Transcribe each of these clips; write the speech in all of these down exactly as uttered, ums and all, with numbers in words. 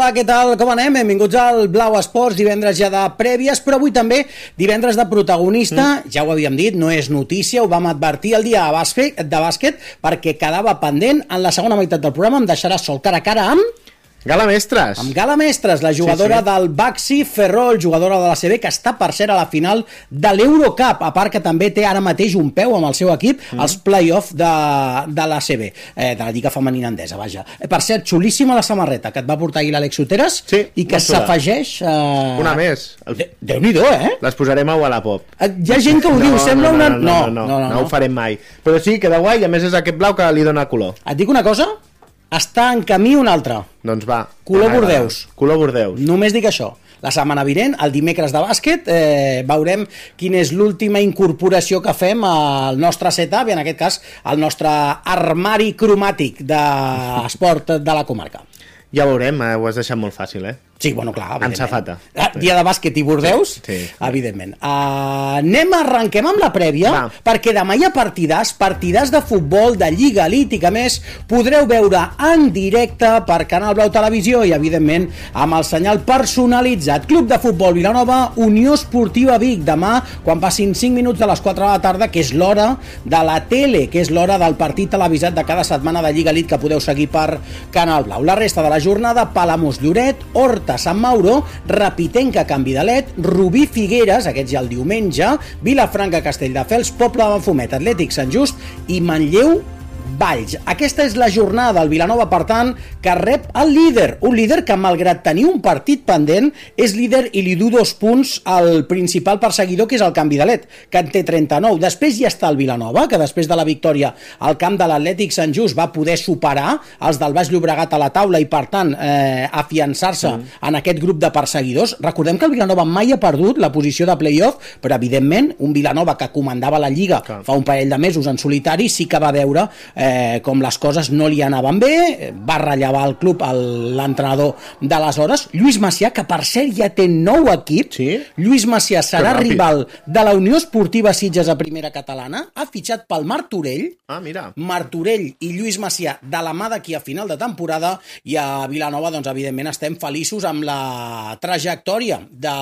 què tal? Com anem? Benvinguts al Blau Esports, divendres ja de prèvies, però avui també divendres de protagonista, mm. ja ho havíem dit, no és notícia, ho vam advertir el dia de bàsquet, de bàsquet perquè quedava pendent. En la segona meitat del programa em deixarà sol cara a cara amb... Gala Mestres. Amb Gala Mestres, la jugadora sí, sí. del Baxi Ferrol, jugadora de la C B, que està per ser a la final de l'Eurocup, a part que també té ara mateix un peu amb el seu equip mm. als play-off de, de la C B, eh, de la Lliga Femenina Endesa, vaja. Eh, per cert, xulíssima la samarreta que et va portar ahir l'Àlex Soteres sí, i que s'afegeix... Eh... Una més. El... De, Déu-n'hi-do, eh? Les posarem a Wallapop. Eh, hi ha gent que ho no, diu, sembla no, no, una... No, no, no, no, no, no, no ho farem mai. Però sí, queda guai, a més és aquest blau que li dona color. Et dic una cosa? Està en camí un altre. Doncs va. Color Bordeus. Color Bordeus. Només dic això. La setmana vinent, el dimecres de bàsquet, eh, veurem quina és l'última incorporació que fem al nostre setup i en aquest cas al nostre armari cromàtic d'esport de la comarca. Ja veurem, eh? Ho has deixat molt fàcil, eh? Sí, bueno, clar, evidentment. En safata. Ah, dia de bàsquet i Bordeus, sí, sí. Evidentment. Uh, anem, arrenquem amb la prèvia, Va. perquè demà hi ha partidars, partidars de futbol, de Lliga Elite i que més podreu veure en directe per Canal Blau Televisió i, evidentment, amb el senyal personalitzat. Club de Futbol Vilanova, Unió Esportiva Vic, demà, quan passin cinc minuts de les quatre de la tarda, que és l'hora de la tele, que és l'hora del partit televisat de cada setmana de Lliga Elite que podeu seguir per Canal Blau. La resta de la jornada, Palamós Lloret, Horta Sant Mauro, Rapitenca Canvi de Let, Rubí Figueres, aquest ja el diumenge, Vilafranca Castelldefels, Poble de Mafumet, Atlètic Sant Just i Manlleu Valls. Aquesta és la jornada del Vilanova, per tant, que rep el líder, un líder que, malgrat tenir un partit pendent, és líder i li du dos punts al principal perseguidor, que és el Canvi de Let, que en té trenta-nou. Després ja està el Vilanova, que després de la victòria al camp de l'Atlètic Sant Just va poder superar els del Baix Llobregat a la taula i, per tant, eh, afiançar-se mm. en aquest grup de perseguidors. Recordem que el Vilanova mai ha perdut la posició de play-off, però, evidentment, un Vilanova que comandava la Lliga Clar. fa un parell de mesos en solitari sí que va veure eh, Eh, com les coses no li anaven bé, va rellevar el club l'entrenador d'aleshores, Lluís Macià, que per cert ja té nou equip, sí? Lluís Macià serà rival de la Unió Esportiva Sitges a primera catalana, ha fitxat pel Martorell, ah, mira. Martorell i Lluís Macià de la mà d'aquí a final de temporada, i a Vilanova, doncs, evidentment, estem feliços amb la trajectòria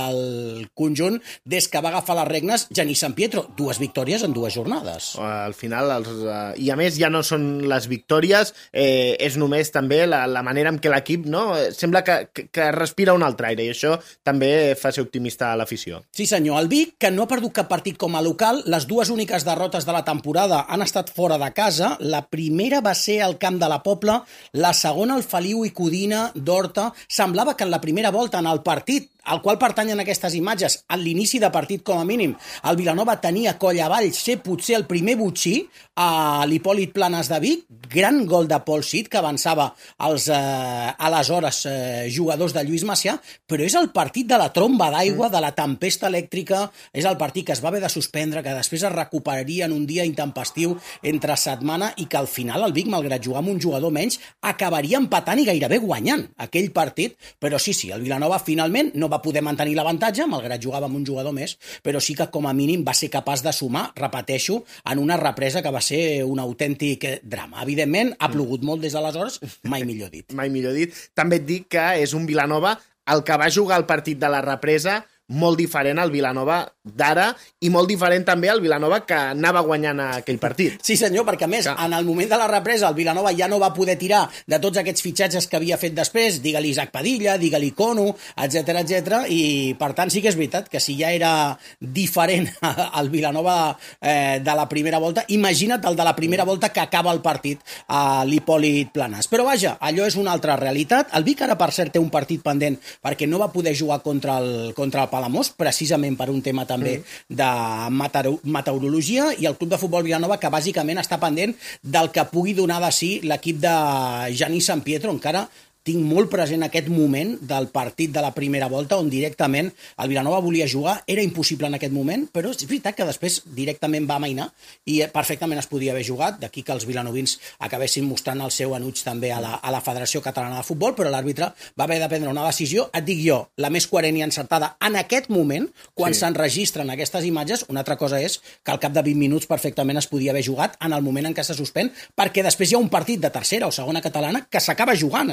del conjunt des que va agafar les regnes Genís Sant Pietro, dues victòries en dues jornades. Al final, els, uh, i a més ja no són les victòries, eh, és només també la, la manera en què l'equip no, sembla que, que, que respira un altre aire, i això també fa ser optimista a l'afició. Sí senyor, el Vic, que no ha perdut cap partit com a local, les dues úniques derrotes de la temporada han estat fora de casa, la primera va ser al camp de la Pobla, la segona al Feliu i Codina d'Horta. Semblava que en la primera volta en el partit al qual pertanyen aquestes imatges, a l'inici de partit com a mínim, el Vilanova tenia coll avall ser potser el primer botxí a l'Hipòlit Planes de Vic, gran gol de Pol Cid que avançava els eh, aleshores eh, jugadors de Lluís Macià, però és el partit de la tromba d'aigua, de la tempesta elèctrica, és el partit que es va haver de suspendre, que després es recuperaria en un dia intempestiu entre setmana i que al final el Vic, malgrat jugar amb un jugador menys, acabaria empatant i gairebé guanyant aquell partit, però sí, sí, el Vilanova finalment no va poder mantenir l'avantatge, malgrat jugava amb un jugador més, però sí que com a mínim va ser capaç de sumar, repeteixo, en una represa que va ser un autèntic drama. Evidentment, ha plogut molt des d'aleshores, mai millor dit. Mai millor dit. També et dic que és un Vilanova el que va jugar el partit de la represa molt diferent al Vilanova d'ara i molt diferent també al Vilanova que anava guanyant aquell partit. Sí senyor, perquè a més, ja. en el moment de la represa el Vilanova ja no va poder tirar de tots aquests fitxatges que havia fet després, digue-li Isaac Padilla, digue-li Cono, etcètera, etcètera, i per tant sí que és veritat que si ja era diferent el Vilanova eh, de la primera volta, imagina't el de la primera volta que acaba el partit a l'Hipòlit Planes. Però vaja, allò és una altra realitat. El Vic ara per cert té un partit pendent perquè no va poder jugar contra el, contra el Palamós, precisament per un tema també mm. de meteorologia, i el Club de Futbol Vilanova, que bàsicament està pendent del que pugui donar de si l'equip de Genís Sant Pietro. Encara tinc molt present aquest moment del partit de la primera volta on directament el Vilanova volia jugar, era impossible en aquest moment, però és veritat que després directament va amainar i perfectament es podia haver jugat, d'aquí que els vilanovins acabessin mostrant el seu enuig també a la, a la Federació Catalana de Futbol, però l'àrbitre va haver de prendre una decisió, et dic jo, la més coherent i encertada en aquest moment, quan sí. s'enregistren aquestes imatges. Una altra cosa és que al cap de vint minuts perfectament es podia haver jugat en el moment en què se suspèn, perquè després hi ha un partit de tercera o segona catalana que s'acaba jugant en aquest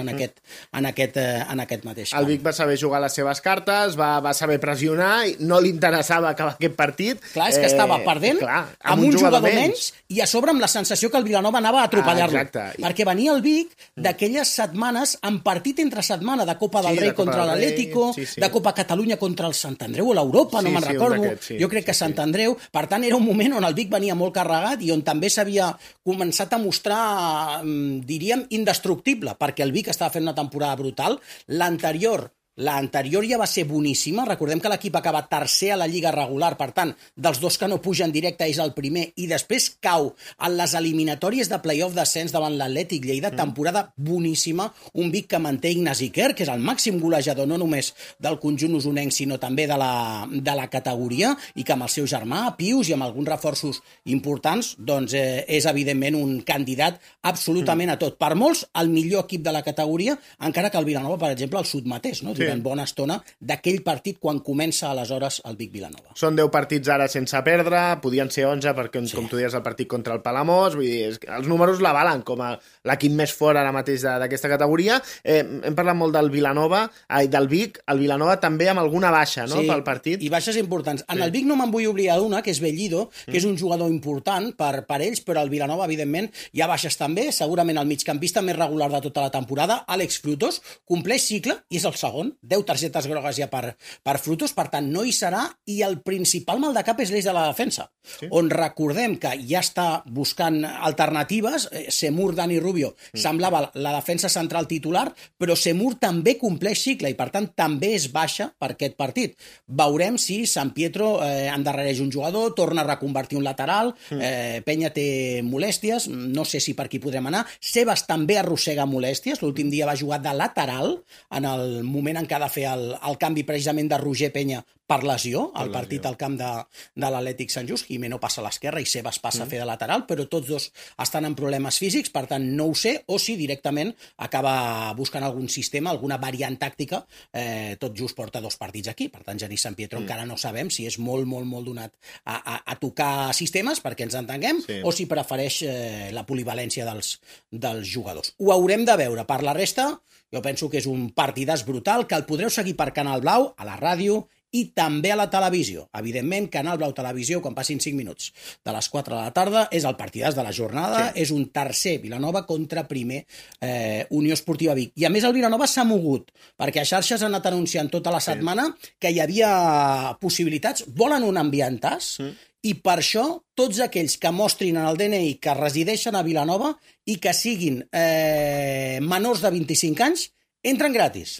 en aquest, eh, en aquest mateix camp. El Vic va saber jugar les seves cartes, va, va saber pressionar, i no li interessava acabar aquest partit. Clar, és que estava perdent, eh, clar, amb, amb un, un jugador, jugador menys, i a sobre amb la sensació que el Vilanova anava a atropellar-lo. Ah, perquè venia el Vic d'aquelles setmanes en partit entre setmana, de Copa del sí, Rei de contra l'Atlético, sí, sí. de Copa Catalunya contra el Sant Andreu o l'Europa, sí, no me'n sí, recordo. Sí, jo crec que sí, Sant Andreu. Per tant, era un moment on el Vic venia molt carregat i on també s'havia començat a mostrar, diríem, indestructible, perquè el Vic estava fent una temporada brutal. L'anterior L'anterior ja va ser boníssima. Recordem que l'equip acaba tercer a la Lliga regular, per tant, dels dos que no pugen directe és el primer, i després cau en les eliminatòries de play-off d'ascens davant l'Atlètic Lleida, mm. temporada boníssima, un Vic que manté Ignasi Quer, que és el màxim golejador no només del conjunt usonenc, sinó també de la, de la categoria, i que amb el seu germà, Pius, i amb alguns reforços importants, doncs eh, és evidentment un candidat absolutament mm. a tot. Per molts, el millor equip de la categoria, encara que el Vilanova, per exemple, el sotmetés, no? Sí. Durant bona estona d'aquell partit quan comença aleshores el Vic Vilanova. Són deu partits ara sense perdre, podien ser onze perquè, sí. com tu dius, el partit contra el Palamós, vull dir, els números l'avalen com a l'equip més fort ara mateix d'aquesta categoria. Eh, hem parlat molt del Vilanova, ai, del Vic, el Vilanova també amb alguna baixa, no?, sí, pel partit. I baixes importants. En sí. el Vic no me'n vull oblidar d'una, que és Bellido, que mm. és un jugador important per, per ells, però el Vilanova, evidentment, hi ha baixes també. Segurament el migcampista més regular de tota la temporada, Àlex Frutos, compleix cicle i és el segon. deu targetes grogues ja per, per Frutos, per tant no hi serà, i el principal mal de cap és l'eix de la defensa, sí. on recordem que ja està buscant alternatives. Semur, Dani Rubio, mm. semblava la defensa central titular, però Semur també compleix cicle i per tant també és baixa per aquest partit. Veurem si San Pietro eh, endarrereix un jugador, torna a reconvertir un lateral, mm. eh, Penya té molèsties, no sé si per aquí podrem anar. Sebas també arrossega molèsties, l'últim dia va jugar de lateral en el moment en què ha de fer el, el canvi precisament de Roger Penya per lesió, al partit al camp de, de l'Atlètic Sant Just. Jimeno passa a l'esquerra i Sebas passa mm. a fer de lateral, però tots dos estan en problemes físics, per tant no ho sé, o si directament acaba buscant algun sistema, alguna variant tàctica. Eh, tot just porta dos partits aquí, per tant Genís San Pietro mm. encara no sabem si és molt, molt, molt donat a, a, a tocar sistemes, perquè ens entenguem, sí. o si prefereix eh, la polivalència dels, dels jugadors. Ho haurem de veure. Per la resta, jo penso que és un partidàs brutal, que el podreu seguir per Canal Blau, a la ràdio i també a la televisió. Evidentment, Canal Blau Televisió, quan passin cinc minuts de les quatre de la tarda, és el partidàs de la jornada, sí. és un tercer Vilanova contra primer eh, Unió Esportiva Vic. I a més el Vilanova s'ha mogut, perquè a xarxes han anat anunciant tota la setmana sí. que hi havia possibilitats, volen un ambientàs, mm. i per això tots aquells que mostrin en el D N I que resideixen a Vilanova i que siguin eh, menors de vint-i-cinc anys, entren gratis.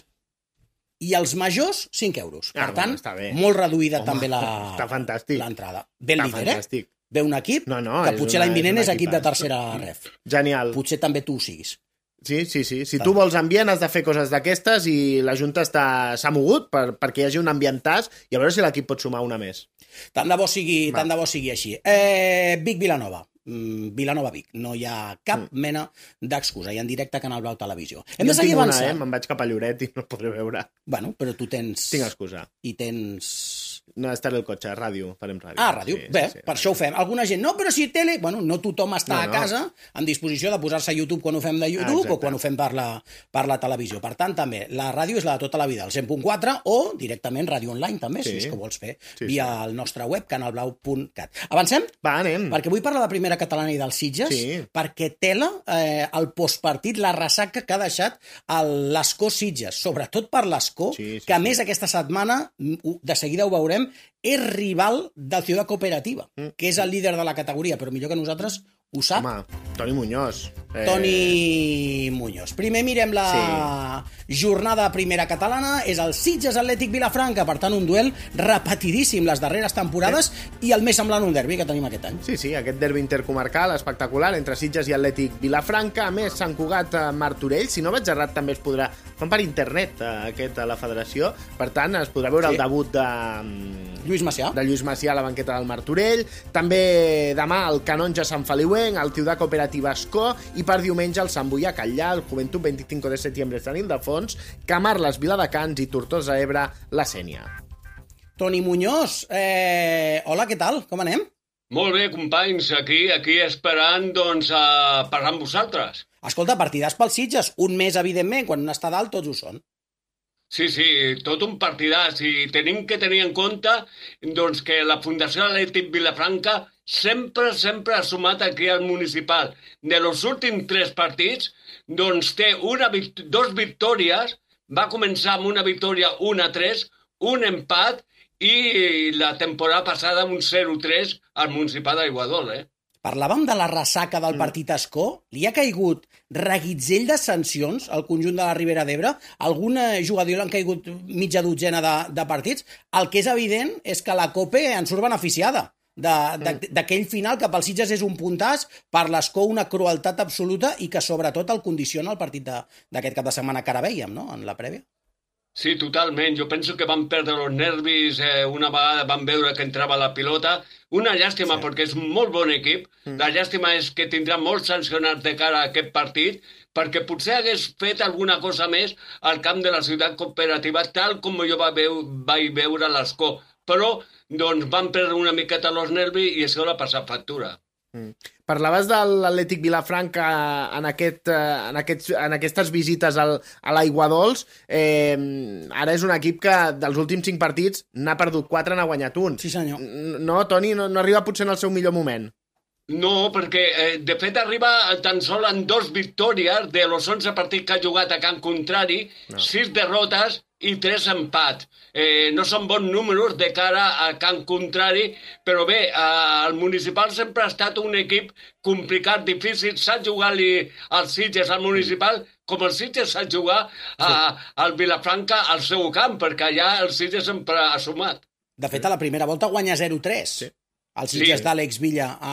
I els majors, cinc euros. Per ah, tant, bueno, molt reduïda Home, també la, l'entrada. Ve el líder, eh? Ve un equip no, no, que potser l'any vinent és, és equip de tercera ref. Genial. Potser també tu ho siguis. Sí, sí, sí. Si tu vols ambient, has de fer coses d'aquestes, i la Junta està, s'ha mogut per, perquè hi hagi un ambientàs, i a veure si l'equip pot sumar una més. Tant de bo sigui, tant de bo sigui així. Eh, Vic Vilanova. Vilanova Vic, no hi ha cap mm. mena d'excusa, i en directe a Canal Blau Televisió. Hem jo de seguir avançant. Una, eh? Me'n vaig cap a Lloret i no podré veure. Bueno, però tu tens... Tinc excusa. I tens... No, estaré al cotxe, ràdio, farem ràdio. Ah, ràdio, sí, bé, sí, sí, per ràdio. Això ho fem. Alguna gent, no, però si tele... Bueno, no tothom està no, no. a casa en disposició de posar-se a YouTube quan ho fem de YouTube ah, o quan ho fem per la, per la televisió. Per tant, també, la ràdio és la de tota la vida, el cent punt quatre, o directament ràdio online, també, sí. si és que vols fer, sí, via sí. el nostre web, canalblau punt cat. Avancem? Va, anem. Perquè vull parlar de primera catalana i dels Sitges, sí. perquè tela eh, el postpartit, la ressaca que ha deixat l'Escó Sitges, sobretot per l'Escó, sí, sí, que a més sí. aquesta setmana, de seguida ho veurem, és rival del Ciutat Cooperativa, mm. que és el líder de la categoria, però millor que nosaltres ho sap. Home, Toni Muñoz. Eh... Toni Muñoz. Primer mirem la sí. jornada primera catalana, és el Sitges Atlètic Vilafranca, per tant un duel repetidíssim les darreres temporades sí. i el més semblant un derbi que tenim aquest any. Sí, sí, aquest derbi intercomarcal espectacular entre Sitges i Atlètic Vilafranca, a més Sant Cugat Martorell, si no vaig errat també es podrà, fan per internet aquest a la federació, per tant es podrà veure sí. el debut de Lluís Macià. de Lluís Macià a la banqueta del Martorell, també demà el Canonja Sant Feliuenc, el Ciutat Cooperativa Escó, i per diumenge el Sant Boià Catllà, el Joventut vint-i-cinc de setembre Sant Ildefons, Camarles Viladecans i Tortosa Ebre la Sénia. Toni Muñoz, eh... hola, què tal? Com anem? Molt bé, companys, aquí aquí esperant doncs, a parlar amb vosaltres. Escolta, partidars pels Sitges, un mes, evidentment, quan un està dalt tots ho són. Sí, sí, tot un partidàs i tenim que tenir en compte doncs, que la Fundació Atlètic Vilafranca sempre, sempre ha sumat aquí al municipal. De los últims tres partits, doncs té una, dos victòries, va començar amb una victòria un a tres, un empat i la temporada passada un zero a tres al municipal d'Aiguadols, eh? Parlàvem de la ressaca del partit Escó. Li ha caigut reguitzell de sancions al conjunt de la Ribera d'Ebre. Algun jugador li han caigut mitja dotzena de, de partits. El que és evident és que la Cope en surt beneficiada d'aquell final que pels Sitges és un puntàs, per l'Escó una crueltat absoluta i que sobretot el condiciona el partit d'aquest cap de setmana que ara vèiem, no?, en la prèvia. Sí, totalment. Jo penso que van perdre els nervis, eh, una vegada van veure que entrava la pilota. Una llàstima, sí. Perquè és molt bon equip. Mm. La llàstima és que tindrà molts sancionats de cara a aquest partit, perquè potser hagués fet alguna cosa més al camp de la ciutat cooperativa, tal com jo va veu, vaig veure l'Escó. Però doncs, van perdre una miqueta els nervis i això l'ha passat factura. Mm. Parlaves de l'Atlètic Vilafranca en, aquest, en, aquest, en aquestes visites al, a l'Aiguadols. Eh, ara és un equip que dels últims cinc partits n'ha perdut quatre, n'ha guanyat un. Sí, senyor. No, Toni, no, no arriba potser en el seu millor moment. No, perquè eh, de fet arriba tan sol en dos victòries de los onze partits que ha jugat a camp contrari, no. sis derrotes i tres empats. Eh, no són bons números de cara a camp contrari, però bé, eh, el municipal sempre ha estat un equip complicat, difícil, sap jugar-li als Sitges al municipal, com el Sitges sap jugar a, al Vilafranca al seu camp, perquè allà el Sitges sempre ha sumat. De fet, a la primera volta guanya zero a tres. Sí. Els Sitges sí. d'Àlex Villa a,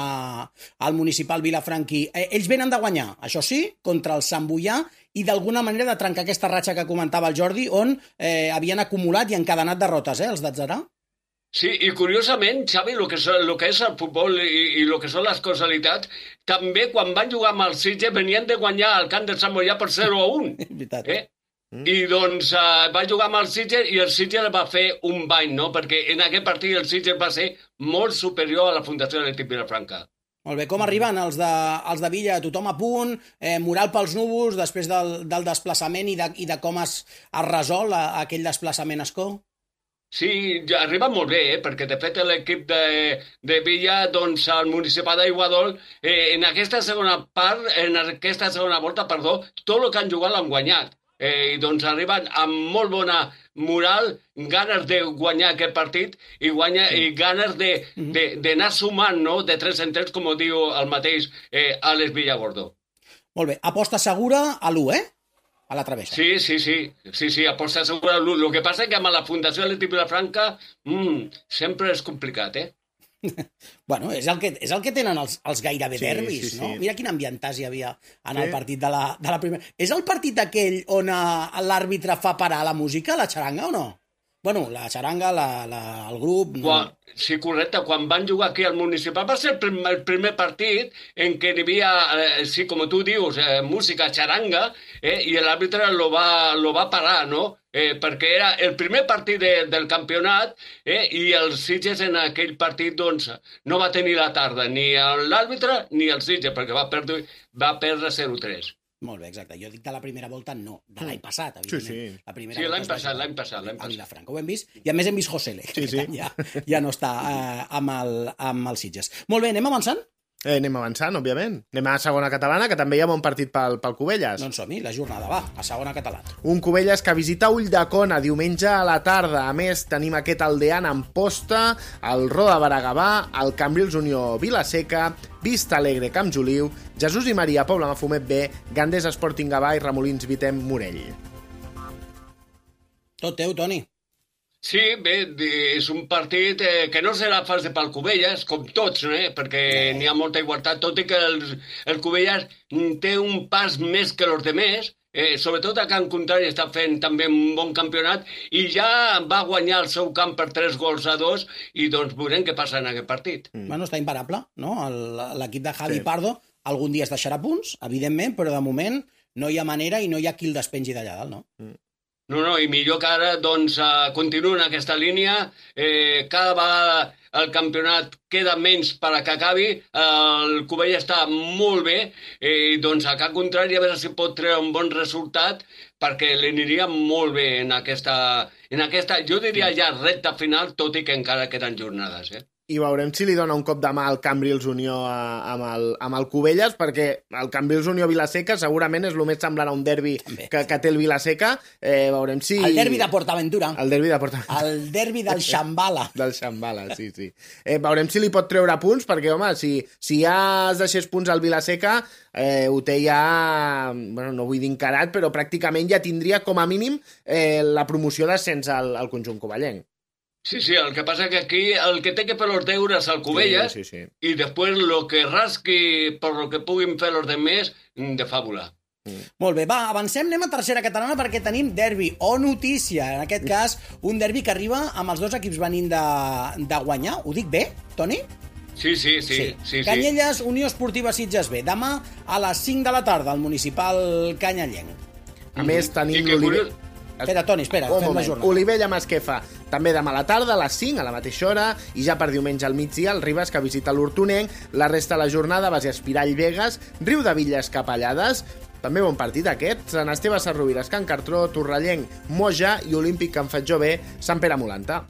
al municipal vilafranquí. Eh, ells venen de guanyar, això sí, contra el Sant Boià i d'alguna manera de trencar aquesta ratxa que comentava el Jordi, on eh, havien acumulat i encadenat derrotes, eh, els d'Atzarà. Sí, i curiosament, Xavi, el que, el que és el futbol i, i el que són les causalitats, també quan van jugar amb els Sitges venien de guanyar al camp del Sant Boià per zero a un. Veritat. Eh? Mm. I doncs uh, va jugar amb el Sitges i el Sitges va fer un bany, no? Perquè en aquest partit el Sitges va ser molt superior a la Fundació Atlètic Vilafranca. Molt bé, com arriben els de, els de Villa? Tothom a punt, eh, moral pels núvols després del, del desplaçament i de, i de com es, es resol a, a aquell desplaçament Escó? Sí, ja arriba molt bé, eh? Perquè de fet l'equip de, de Villa, doncs el municipal d'Aiguadols, eh, en aquesta segona part, en aquesta segona volta, perdó, tot el que han jugat l'han guanyat. Eh, i doncs arriben amb molt bona moral, ganes de guanyar aquest partit i, guanya, sí. i ganes d'anar sumant, no?, de tres en tres, com ho diu el mateix eh, Àlex Villagordó. Molt bé, aposta segura a l'u, eh? A la travessa. Sí, sí, sí, sí, sí, aposta segura a l'u. El que passa és que amb la Fundació Atlètic Vilafranca mmm, sempre és complicat, eh? Bueno, és el que, és el que tenen els, els gairebé sí, derbis, sí, sí. no? Mira quin ambientàs hi havia en sí. el partit de la, de la primera... És el partit aquell on l'àrbitre fa parar la música, la xaranga, o no? Bueno, la xaranga, la, la, el grup... No? Quan, sí, correcte. Quan van jugar aquí al municipal va ser el primer, el primer partit en què hi havia, eh, sí, com tu dius, eh, música, xaranga, eh, i l'àrbitre lo va, lo va parar, no? Eh, perquè era el primer partit de, del campionat eh, i el Sitges en aquell partit doncs, no va tenir la tarda ni l'àrbitre ni el Sitges perquè va perdre, va perdre zero a tres. Molt bé, exacte. Jo dic de la primera volta no, de l'any passat, evidentment. Sí, sí. La primera sí l'any passat, l'any passat, l'any passat. A Vilafranca ho hem vist, i a més hem vist Josele, sí, sí. ja, ja no està eh, amb, el, amb el Sitges. Molt bé, anem avançant? Eh, anem avançant, òbviament. Anem a la segona catalana, que també hi ha bon partit pel, pel Cubelles. Doncs som-hi, la jornada va, a segona catalana. Un Cubelles que visita Ulldecona diumenge a la tarda. A més, tenim aquest Aldean Amposta, el Roda Baragavà, el Cambrils Unió Vilaseca, Vista Alegre Camp Joliu, Jesús i Maria Pobla Mafumet B, Gandés Sporting Gavà i Remolins Vitem Morell. Tot teu, Toni. Sí, bé, és un partit eh, que no serà fàcil pel Cubelles, com tots, eh? perquè n'hi ha molta igualtat, tot i que el, el Cubelles té un pas més que els demés, eh, sobretot a camp contrari està fent també un bon campionat, i ja va guanyar el seu camp per tres gols a dos, i doncs veurem què passa en aquest partit. Mm. Bueno, està imparable, no? L'equip de Javi sí. Pardo algun dia es deixarà punts, evidentment, però de moment no hi ha manera i no hi ha qui el despengi d'allà dalt, no? Mm. No, no, i millor que ara doncs, uh, continuen aquesta línia. Eh, cada vegada el campionat queda menys per a que acabi. El Cubell està molt bé. Eh, doncs, a cap contrari, a veure si pot treure un bon resultat, perquè li aniria molt bé en aquesta, en aquesta, jo diria ja recta final, tot i que encara queden jornades, eh? I veurem si li dona un cop de mà al Cambrils Unió a, amb, el, amb el Cubelles, perquè el Cambrils Unió Vilaseca segurament és el més semblant a un derbi que, que té el Vilaseca. Eh, veurem si... El derbi de Portaventura. El derbi de Portaventura. El derbi del Xambala. Del Xambala, sí, sí. Eh, veurem si li pot treure punts, perquè, home, si, si ja es deixés punts al Vilaseca, eh, ho té ja, bueno, no vull dir encarat, però pràcticament ja tindria com a mínim eh, la promoció d'ascens al, al conjunt covellenc. Sí, sí, el que pasa que aquí el que té que fer los deures al Cubelles sí, sí, sí. y después lo que rasqui por lo que puguin fer los demés, de fàbula. Mm. Molt bé, va, avancem, anem a tercera catalana perquè tenim derbi o notícia, en aquest cas un derbi que arriba amb els dos equips venint de, de guanyar. Ho dic bé, Toni? Sí, sí, sí. sí. sí, sí. Canyelles, Unió Esportiva Sitges B, demà a les cinc de la tarda al municipal canyellenc. A més, tenim l'Oliver... Espera, Toni, espera, un fem moment. la jornada. Olivella Masquefa, també demà a la tarda, a les cinc, a la mateixa hora, i ja per diumenge al migdia, el Ribes, que visita l'Hortonenc. La resta de la jornada va ser Espirall Vegas, Riu de Villes Capellades. També bon partit aquest. Sant Esteve Sarrovires, Can Cartró, Torrellenc, Moja i Olímpic Can Fatjó B, Sant Pere Molanta.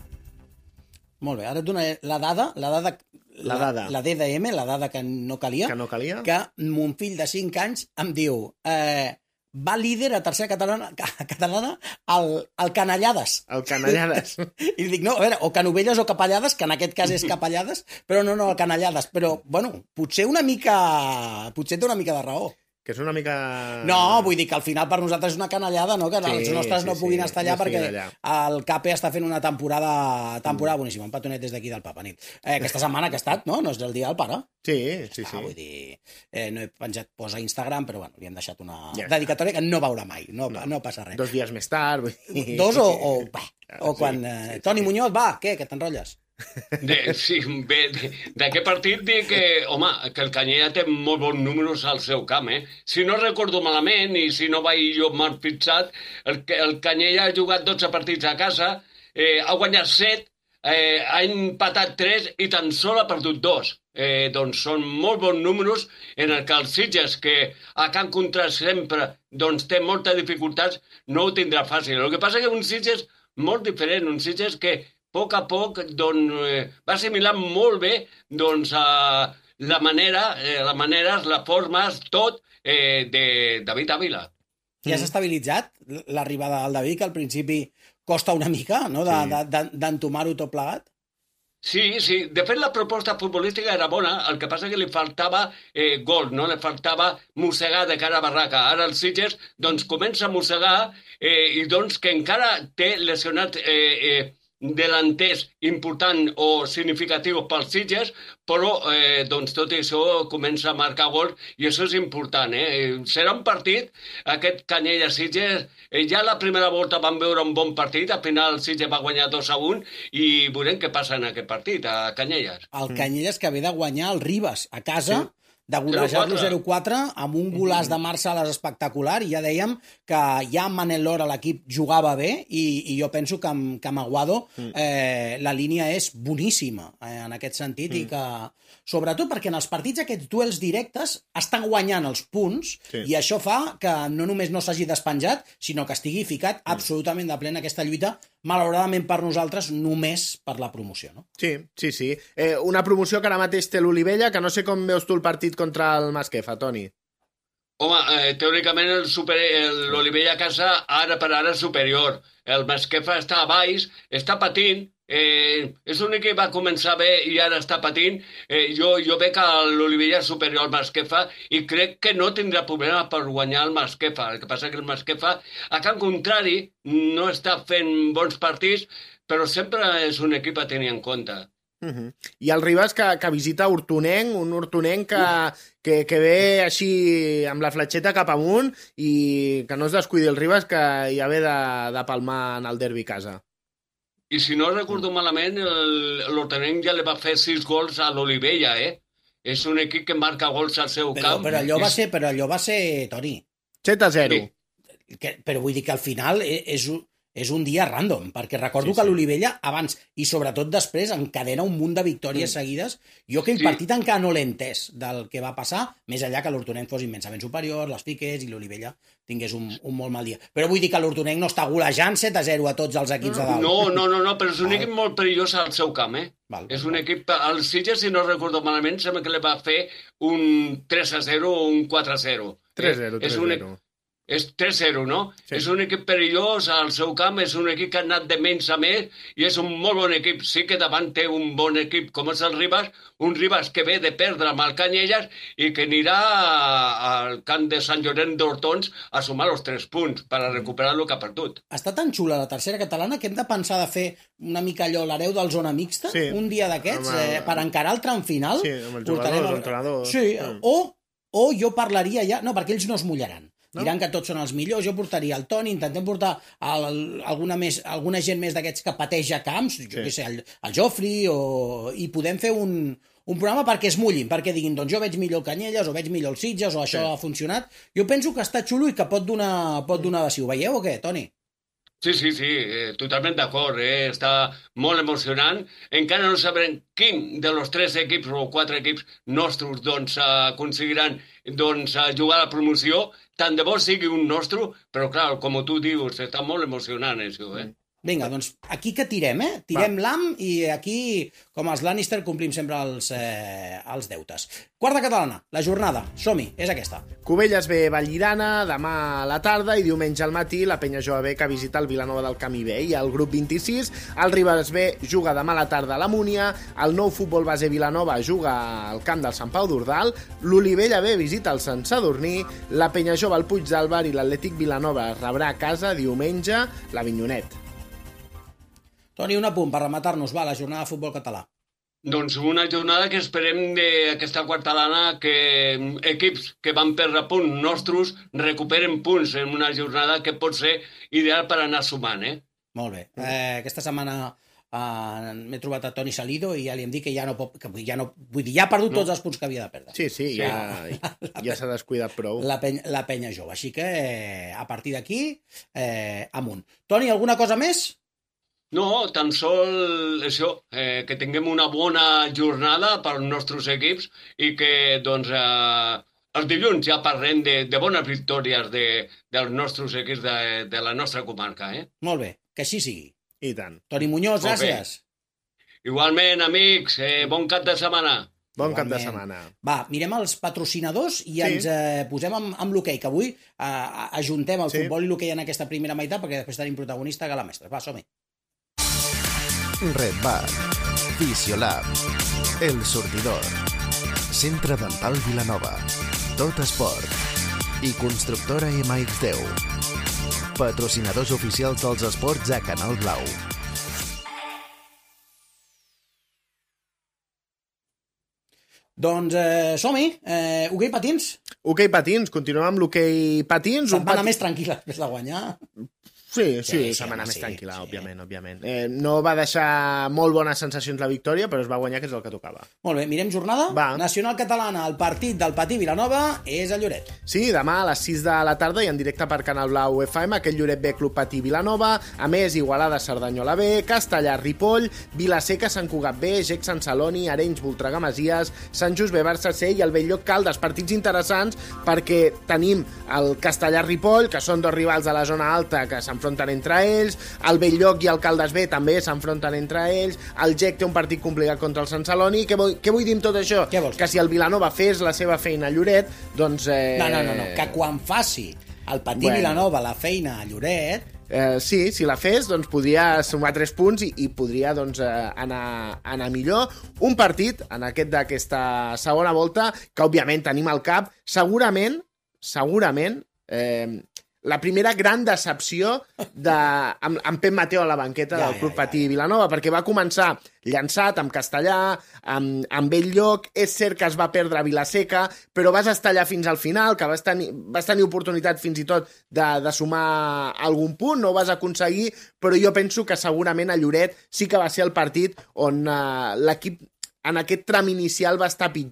Molt bé, ara et donaré la dada, la dada... La dada. La, la D D M, la dada que no calia. Que no calia. Que mon fill de cinc anys em diu... Eh, va líder a tercera catalana, catalana al, al Canallades. El Canallades. I dic, no, a veure, o Canovelles o Capellades, que en aquest cas és Capellades, però no, no, el Canallades. Però, bueno, potser una mica... Potser té una mica de raó. Que és una mica... No, vull dir que al final per nosaltres és una canallada, no? Que sí, els nostres sí, no puguin sí, estar allà no perquè allà. El Cape està fent una temporada temporada mm. boníssima. Un petonet des d'aquí del Papa Nit. Eh, aquesta setmana que ha estat, no? No és el dia del pare? Sí, sí, sí. Ah, vull dir... Eh, no he penjat posa a Instagram, però bueno, li hem deixat una ja dedicatòria que no veurà mai. No, no. no passa res. Dos dies més tard... Vull dir... Dos o... o, bah, o quan... Eh, sí, sí, Toni sí. Muñoz, va, què? Que t'enrotlles? De, sí, bé, d'aquest partit dic que, home, que el Canyella té molt bons números al seu camp, eh? Si no recordo malament, i si no vaig jo mal fixat, el, el Canyella ha jugat dotze partits a casa, eh, ha guanyat set, eh, ha empatat tres i tan sol ha perdut dos. Eh, doncs són molt bons números en el que els Sitges, que a Can Contrast sempre doncs, té moltes dificultats, no ho tindrà fàcil. El que passa és que un Sitges molt diferent, un Sitges que a poc a poc doncs, eh, va assimilar molt bé doncs, eh, la manera, eh, les maneres, les formes, tot eh, de David Ávila. Ja s'ha estabilitzat l'arribada del David, que al principi costa una mica, no?, d'entomar-ho tot plegat? Sí, sí. De fet, la proposta futbolística era bona, el que passa que li faltava eh, gol, no? Li faltava mossegar de cara a barraca. Ara el Sitges doncs, comença a mossegar eh, i doncs que encara té lesionat eh, eh, delanters important o significatius pels Sitges, però eh, doncs tot això comença a marcar gols i això és important. Eh? Serà un partit, aquest Canyelles-Sitges, eh, ja la primera volta vam veure un bon partit, al final el Sitges va guanyar dos a un i veurem què passa en aquest partit, a Canyelles. El Canyelles que ve de guanyar el Ribes a casa... Sí. De golejar-lo zero quatre amb un golaç de Marçal espectacular, i ja dèiem que ja Manel Lora l'equip jugava bé i, i jo penso que amb, que amb Aguado eh, la línia és boníssima eh, en aquest sentit, mm. i que sobretot perquè en els partits aquests duels directes estan guanyant els punts, sí. I això fa que no només no s'hagi despenjat, sinó que estigui ficat mm. absolutament de ple en aquesta lluita, malauradament per nosaltres només per la promoció, no? Sí, sí, sí. Eh, una promoció que ara mateix té l'Olivella, que no sé com veus tu el partit contra el Masquefa, Toni. Home, eh, teòricament l'Olivella a casa ara per ara és superior. El Masquefa està a baix, està patint, eh, és l'únic que va començar bé i ara està patint. Eh, jo, jo veig que l'Olivella és superior al Masquefa i crec que no tindrà problema per guanyar el Masquefa. El que passa que el Masquefa, a Can Contrari, no està fent bons partits, però sempre és un equip a tenir en compte. Uh -huh. I el Ribes que, que visita Hortonenc, un Hortonenc que, que, que ve així amb la fletxeta cap amunt i que no es descuidi el Ribes, que ja ve de, de palmar en el derbi casa. I si no recordo malament, l'Hortonenc ja li va fer sis gols a l'Olivella, eh? És un equip que marca gols al seu però, camp. Però allò va ser, però allò va ser, Toni. set a zero. Sí. que, però vull dir que al final és, és un dia random, perquè recordo sí, sí. que l'Olivella abans i sobretot després encadena un munt de victòries mm. seguides. Jo aquell sí. partit encara no l'he entès del que va passar, més enllà que l'Hortonenc fos immensament superior, les piques i l'Olivella tingués un, un molt mal dia. Però vull dir que l'Hortonenc no està golejant set a zero a tots els equips de dalt. No, no, no, no però és un equip molt perillós al seu camp, eh? Val, és un val. equip... El Sitges, si no recordo malament, sembla que li va fer un tres a zero o un quatre a zero. tres a zero, tres a zero. És tres a zero, no? Sí. És un equip perillós al seu camp, és un equip que ha anat de menys a més i és un molt bon equip. Sí que davant té un bon equip com és el Ribas, un Ribas que ve de perdre amb el Canyelles i que anirà al camp de Sant Llorenç d'Hortons a sumar els tres punts per a recuperar el que ha perdut. Està tan xula la tercera catalana que hem de pensar de fer una mica allò l'hereu del zona mixta, sí. un dia d'aquests, el... eh, per encarar el tram final. Sí, amb els jugadors, els entrenadors. Sí, mm. o, o jo parlaria ja... No, perquè ells no es mullaran. No? Diran que tots són els millors, jo portaria el Toni, intentem portar el, alguna, més, alguna gent més d'aquests que pateix a camps, jo sí. què sé, el, el Jofri, o, i podem fer un, un programa perquè es mullin, perquè diguin, doncs jo veig millor el Canyelles, o veig millor el Sitges, o això sí. ha funcionat. Jo penso que està xulo i que pot donar, pot donar de si. Ho veieu o què, Toni? Sí, sí, sí, eh, totalment d'acord, eh? Està molt emocionant. Encara no sabrem quin de los tres equips o quatre equips nostres doncs, aconseguiran doncs, jugar a la promoció. Tant de bo sigui un nostre, però clar, com tu dius, està molt emocionant això, eh? Vinga, doncs aquí que tirem, eh? Tirem l'A M i aquí, com els Lannister, complim sempre els, eh, els deutes. Quarta catalana, la jornada, som-hi, és aquesta. Cubelles ve Vallirana, demà a la tarda i diumenge al matí la Penya Jove B que visita el Vilanova del Camí B. I el grup vint-i-sis, el Ribes B juga demà a la tarda a la Múnia, el nou Futbol Base Vilanova juga al camp del Sant Pau d'Ordal, l'Olivella B visita el Sant Sadurní, la Penya Jove al Puig d'Àlvar i l'Atlètic Vilanova rebrà a casa diumenge l'Avinyonet. Toni, un apunt per rematar-nos, va, la jornada de futbol català. Doncs una jornada que esperem d'aquesta quartalana que equips que van perdre punts nostres recuperen punts en una jornada que pot ser ideal per anar sumant, eh? Molt bé. Eh, aquesta setmana eh, m'he trobat a Toni Salido i ja li hem dit que ja no pot... Que ja no, vull dir, ja ha perdut no. tots els punts que havia de perdre. Sí, sí, ja, ja s'ha descuidat prou. La penya, la penya jove. Així que eh, a partir d'aquí, eh, amunt. Toni, alguna cosa més? No, tan sol això, eh, que tinguem una bona jornada per als nostres equips i que, doncs, eh, els dilluns ja parlem de, de bones victòries de, dels nostres equips de, de la nostra comarca, eh? Molt bé, que així sigui. I tant. Toni Muñoz, gràcies. Igualment, amics, eh, bon cap de setmana. Bon Igualment. cap de setmana. Va, mirem els patrocinadors i sí. ens eh, posem amb, amb l'hoquei, que avui eh, ajuntem el sí. futbol i l'hoquei en aquesta primera meitat, perquè després tenim protagonista Gala Mestres. Va, som-hi. Red Bar, Fisiolab, El Sortidor, Centre Dental Vilanova, Tot Esport i Constructora M X deu. Patrocinadors oficials dels esports a Canal Blau. Doncs eh, som-hi. Eh, hoquei patins. Hoquei patins. Continuem amb l'hoquei patins. Setmana pat... més tranquil·la després de guanyar. Sí, sí, sí setmana sí, més tranquil·la, sí. òbviament, òbviament. Eh, no va deixar molt bones sensacions la victòria, però es va guanyar, que és el que tocava. Molt bé, mirem jornada. Va. Nacional catalana, el partit del Patí Vilanova és a Lloret. Sí, demà a les sis de la tarda i en directe per Canal Blau F M, aquest Lloret B Club Patí Vilanova, a més Igualada Cerdanyola B, Castellar Ripoll, Vilaseca Sant Cugat B, Gec Sant Celoni, Arenys Voltregà Masies, Sant Just B Barça C i el Belllloc Caldes. Partits interessants perquè tenim el Castellar Ripoll, que són dos rivals de la zona alta que s'han s'enfronten entre ells, el Belllloc i el Caldes B també s'enfronten entre ells, el Gec té un partit complicat contra el Sant Celoni. Què vull, què vull dir amb tot això? Que si el Vilanova fes la seva feina a Lloret, doncs... Eh... No, no, no, no, que quan faci el Patí bueno. Vilanova la feina a Lloret... Eh, sí, si la fes, doncs podria sumar tres punts i, i podria doncs, eh, anar, anar millor. Un partit, en aquest d'aquesta segona volta, que òbviament tenim al cap, segurament, segurament... Eh, la primera gran decepció de, amb, amb Pep Mateo a la banqueta ja, del Club ja, Patí ja, ja. Vilanova, perquè va començar llançat amb Castellà, amb, amb Belllloc. És cert que es va perdre a Vilaseca, però vas estar allà fins al final, que vas tenir, vas tenir oportunitat fins i tot de, de sumar algun punt, no ho vas aconseguir, però jo penso que segurament a Lloret sí que va ser el partit on uh, l'equip en aquest tram inicial va estar pitjor.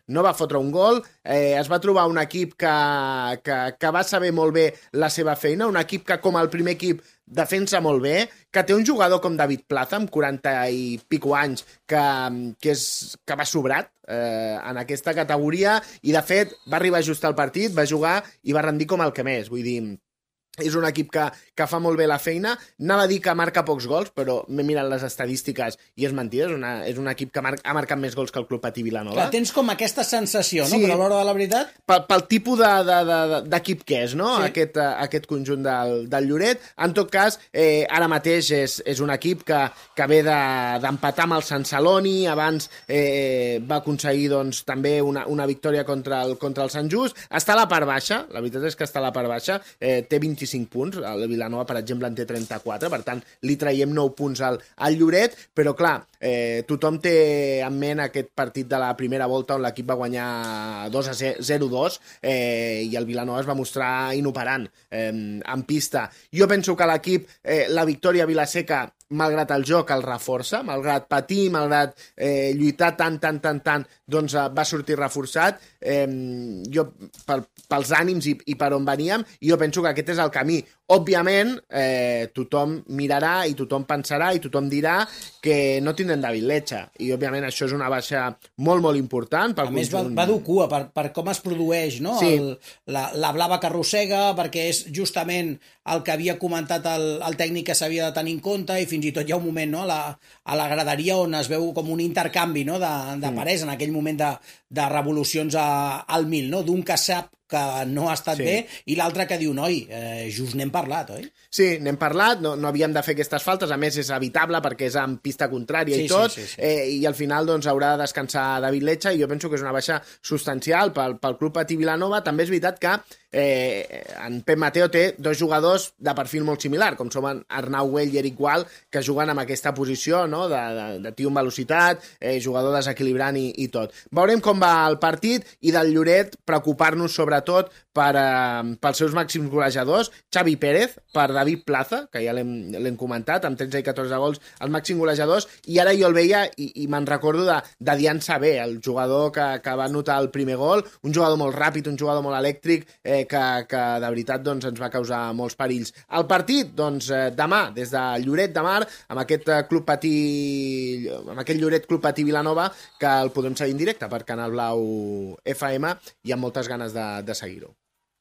no va fotre un gol, eh, es va trobar un equip que, que, que va saber molt bé la seva feina, un equip que com el primer equip defensa molt bé, que té un jugador com David Plaza, amb quaranta i pico anys, que, que, és, que va sobrat eh, en aquesta categoria, i de fet va arribar just al partit, va jugar i va rendir com el que més, vull dir... És un equip que, que fa molt bé la feina. Anava a dir que marca pocs gols, però m'he mirat les estadístiques i és mentida. És, una, és un equip que mar, ha marcat més gols que el Club Patí Vilanova. Clar, tens com aquesta sensació, no? Sí. Però a l'hora de la veritat... Pel, pel tipus d'equip de, de, de, que és, no? Sí. Aquest, aquest conjunt del, del Lloret. En tot cas, eh, ara mateix és, és un equip que, que ve d'empatar de, amb el Sant Celoni. Abans eh, va aconseguir doncs, també una, una victòria contra el, contra el Sant Just. Està a la part baixa, la veritat és que està a la part baixa. Eh, té vint-i-cinc punts, el Vilanova, per exemple, en té trenta-quatre, per tant, li traiem nou punts al, al Lloret, però clar, eh, tothom té en ment aquest partit de la primera volta on l'equip va guanyar dos a zero dos eh, i el Vilanova es va mostrar inoperant eh, en pista. Jo penso que l'equip, eh, la victòria a Vilaseca, malgrat el joc, el reforça, malgrat patir, malgrat eh, lluitar tant, tant, tant, tant, doncs eh, va sortir reforçat. Eh, jo, pel, pels ànims i, i per on veníem, jo penso que aquest és el camí. Òbviament, eh, tothom mirarà i tothom pensarà i tothom dirà que no tindrem David Lecha, i òbviament això és una baixa molt, molt important. A més, va, va dur cua per, per com es produeix, no? Sí. El, la, la blava que arrossega, perquè és justament el que havia comentat el, el tècnic que s'havia de tenir en compte, i fins i tot hi ha un moment, no?, a la, a la graderia on es veu com un intercanvi, no?, de, de parers, en aquell moment de, de revolucions a, al mil, no?, d'un que sap que no ha estat sí. bé, i l'altre que diu, noi, eh, just n'hem parlat, oi? Sí, n'hem parlat, no, no havíem de fer aquestes faltes, a més és evitable perquè és en pista contrària sí, i tot, sí, sí, sí. Eh, i al final doncs, haurà de descansar David Lecha, i jo penso que és una baixa substancial pel, pel Club Patí Vilanova. També és veritat que eh, en Pep Mateo té dos jugadors de perfil molt similar, com som Arnau Güell i Eric Gual, que juguen en aquesta posició, no?, de, de, de tio amb velocitat, eh, jugador desequilibrant i, i tot. Veurem com va el partit, i del Lloret preocupar-nos sobretot per, eh, pels seus màxims golejadors, Xavi Pérez, per David Plaza, que ja l'hem comentat, amb tretze i catorze gols, els màxims golejadors, i ara jo el veia i, i me'n recordo de, de Dian Sabé, el jugador que, que va anotar el primer gol, un jugador molt ràpid, un jugador molt elèctric, eh, que, que de veritat doncs, ens va causar molts perills. El partit, doncs, eh, demà, des de Lloret de Mar, amb aquest Club Patí, amb aquest Lloret Club Patí Vilanova, que el podem seguir en directe per Canal Blau F M, i amb moltes ganes de, de seguir-ho.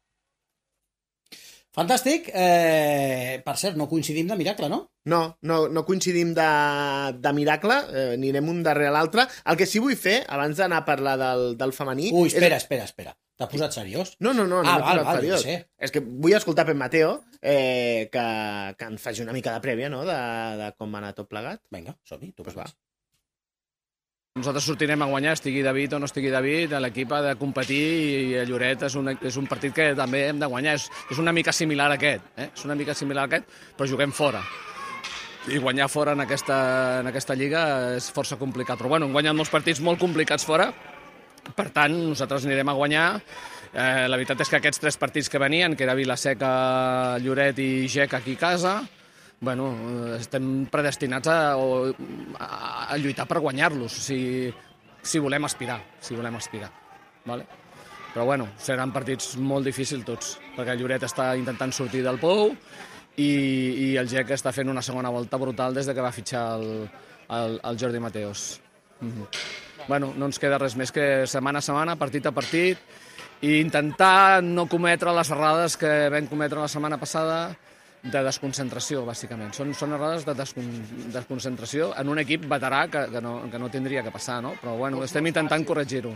Fantàstic. Eh, per cert, no coincidim de miracle, no? No, no, no coincidim de, de miracle, eh, anirem un darrere l'altre. El que sí vull fer, abans d'anar a parlar del, del femení... Ui, espera, és... espera, espera. T'ha posat seriós? No, no, no, no ah, m'he val, posat val, seriós. sé. És que vull escoltar Pep Mateo, eh, que, que en faci una mica de prèvia, no?, de, de com va anar tot plegat. Vinga, som-hi, tu pues va. Nosaltres sortirem a guanyar, estigui David o no estigui David, l'equip ha de competir, i el Lloret és un, és un partit que també hem de guanyar. És, és una mica similar a aquest, eh? és una mica similar a aquest, però juguem fora. I guanyar fora en aquesta, en aquesta lliga és força complicat. Però bueno, hem guanyat molts partits molt complicats fora, per tant, nosaltres anirem a guanyar. Eh, la veritat és que aquests tres partits que venien, que era Vilaseca, Lloret i Gec aquí a casa, bueno, estem predestinats a, a, a lluitar per guanyar-los, si, si volem aspirar, si volem aspirar, vale? Però bueno, seran partits molt difícils tots, perquè el Lloret està intentant sortir del pou i, i el Gec està fent una segona volta brutal des de que va fitxar el, el, el Jordi Mateos. Mm-hmm. Bueno, no ens queda res més que setmana a setmana, partit a partit, i intentar no cometre les errades que vam cometre la setmana passada, de desconcentració, bàsicament. Són, són errades de descon, desconcentració en un equip veterà que, que, no, que no tindria que passar, no? Però bueno, estem intentant corregir-ho.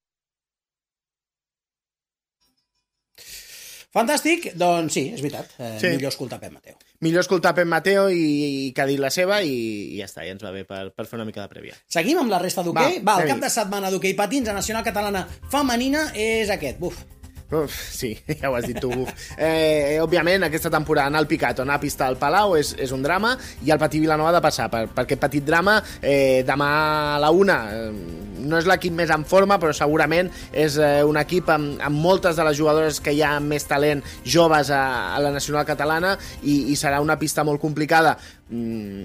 Fantàstic, doncs sí, és veritat. Eh, sí. Millor escoltar Pep Mateo. Millor escoltar Pep Mateo i, i que ha dit la seva, i, i ja està, ja ens va bé per, per fer una mica de prèvia. Seguim amb la resta d'hoquei? Va, va, el cap dit. de setmana d'hoquei patins a Nacional Catalana Femenina és aquest. Buf. Uf, sí, ja ho has dit tu. Eh, òbviament, aquesta temporada anar al Picat o anar a pista al Palau és, és un drama, i el Patí Vilanova ha de passar per, per aquest petit drama. Eh, demà a la una eh, no és l'equip més en forma, però segurament és eh, un equip amb, amb moltes de les jugadores que hi ha més talent joves a, a la Nacional Catalana, i, i serà una pista molt complicada. Mm,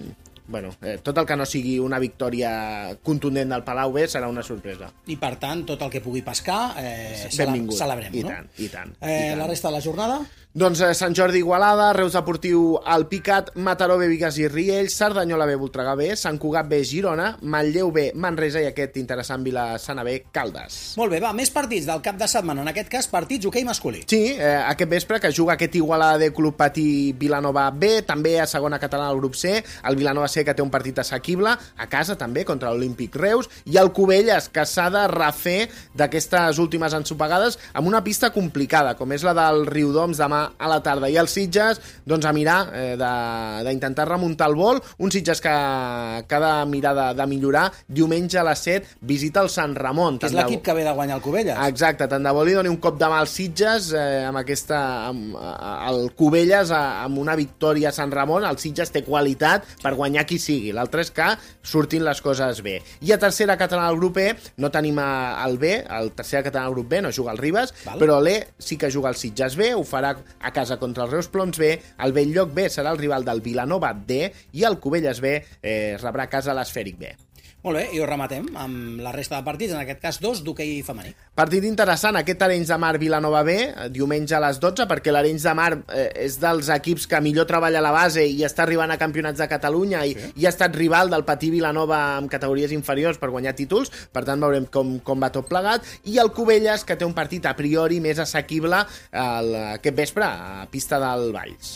bueno, eh, tot el que no sigui una victòria contundent del Palau B serà una sorpresa. I per tant, tot el que pugui pescar eh, benvingut. Celebrem, I no? tant, i tant, eh, i tant. La resta de la jornada? Doncs eh, Sant Jordi Igualada, Reus Deportiu Alpicat, Mataró B, Bigues i Riells, Cerdanyola B, Voltregà B, Sant Cugat B, Girona, Manlleu B, Manresa i aquest interessant Vila-sana B, Caldes. Molt bé, va, més partits del cap de setmana, en aquest cas partits hoquei masculí. Sí, eh, aquest vespre que juga aquest Igualada de Club Patí Vilanova B, també a segona catalana al grup C, el Vilanova C que té un partit assequible, a casa també contra l'Olímpic Reus, i el Cubelles que s'ha de refer d'aquestes últimes ensopegades amb una pista complicada, com és la del Riudoms demà a la tarda, i els Sitges doncs a mirar eh, d'intentar remuntar el vol, un Sitges que, que ha de mirar de, de millorar. Diumenge a les set visita el Sant Ramon, que és l'equip que ve de guanyar el Cubelles. Exacte, tant de bo li doni un cop de mà als Sitges eh, amb aquesta, amb, el Cubelles amb una victòria a Sant Ramon. El Sitges té qualitat per guanyar qui sigui, l'altre és que surtin les coses bé. I a tercera catalana al grup E no tenim el B, el tercera catalana al grup B no juga el Ribes, val, però l'E sí que juga el Sitges B, ho farà a casa contra el Reus Ploms B, el Belllloc B serà el rival del Vilanova D i el Cubelles B eh, rebrà a casa l'Esfèric B. Molt bé, i ho rematem amb la resta de partits, en aquest cas dos d'hoquei femení. Partit interessant, aquest Arenys de Mar Vilanova B, diumenge a les dotze, perquè l'Arenys de Mar eh, és dels equips que millor treballa a la base i està arribant a campionats de Catalunya i, sí. i ha estat rival del Patí Vilanova amb categories inferiors per guanyar títols, per tant veurem com, com va tot plegat, i el Cubelles, que té un partit a priori més assequible el, aquest vespre a pista del Valls.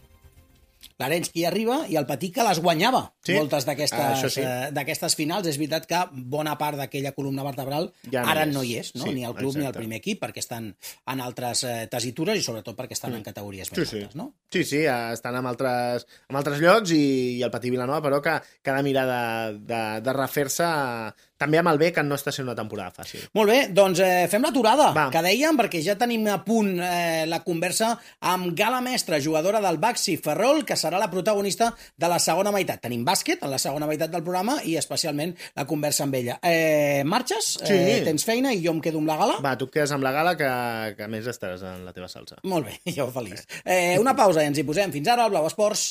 L'Arenys que hi arriba i el Patí que les guanyava, sí? moltes d'aquestes sí. eh, d'aquestes finals. És veritat que bona part d'aquella columna vertebral ja no ara és. no hi és, no? Sí, ni el club exacte. ni el primer equip, perquè estan en altres eh, tesitures i sobretot perquè estan mm. en categories més sí, altes, sí. no? Sí, sí, estan en altres, en altres llocs i, i el Patí Vilanova, però que, que ha de mirar de, de, de refer-se també amb el B, que no està sent una temporada fàcil. Molt bé, doncs eh, fem l'aturada, que dèiem, perquè ja tenim a punt eh, la conversa amb Gala Mestre, jugadora del Baxi Ferrol, que serà la protagonista de la segona meitat. Tenim bàsquet en la segona meitat del programa i especialment la conversa amb ella. Eh, marxes? Sí. Eh, tens feina i jo em quedo amb la Gala? Va, tu et quedes amb la Gala, que, que a més estaràs en la teva salsa. Molt bé, jo feliç. Eh, una pausa i ens hi posem. Fins ara, al Blau Esports.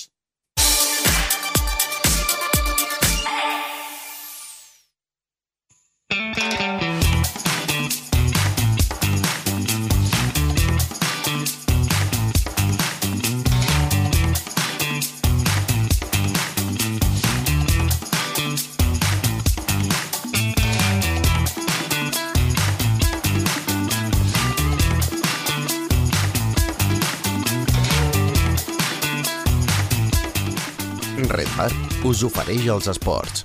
Redbar us ofereix els esports.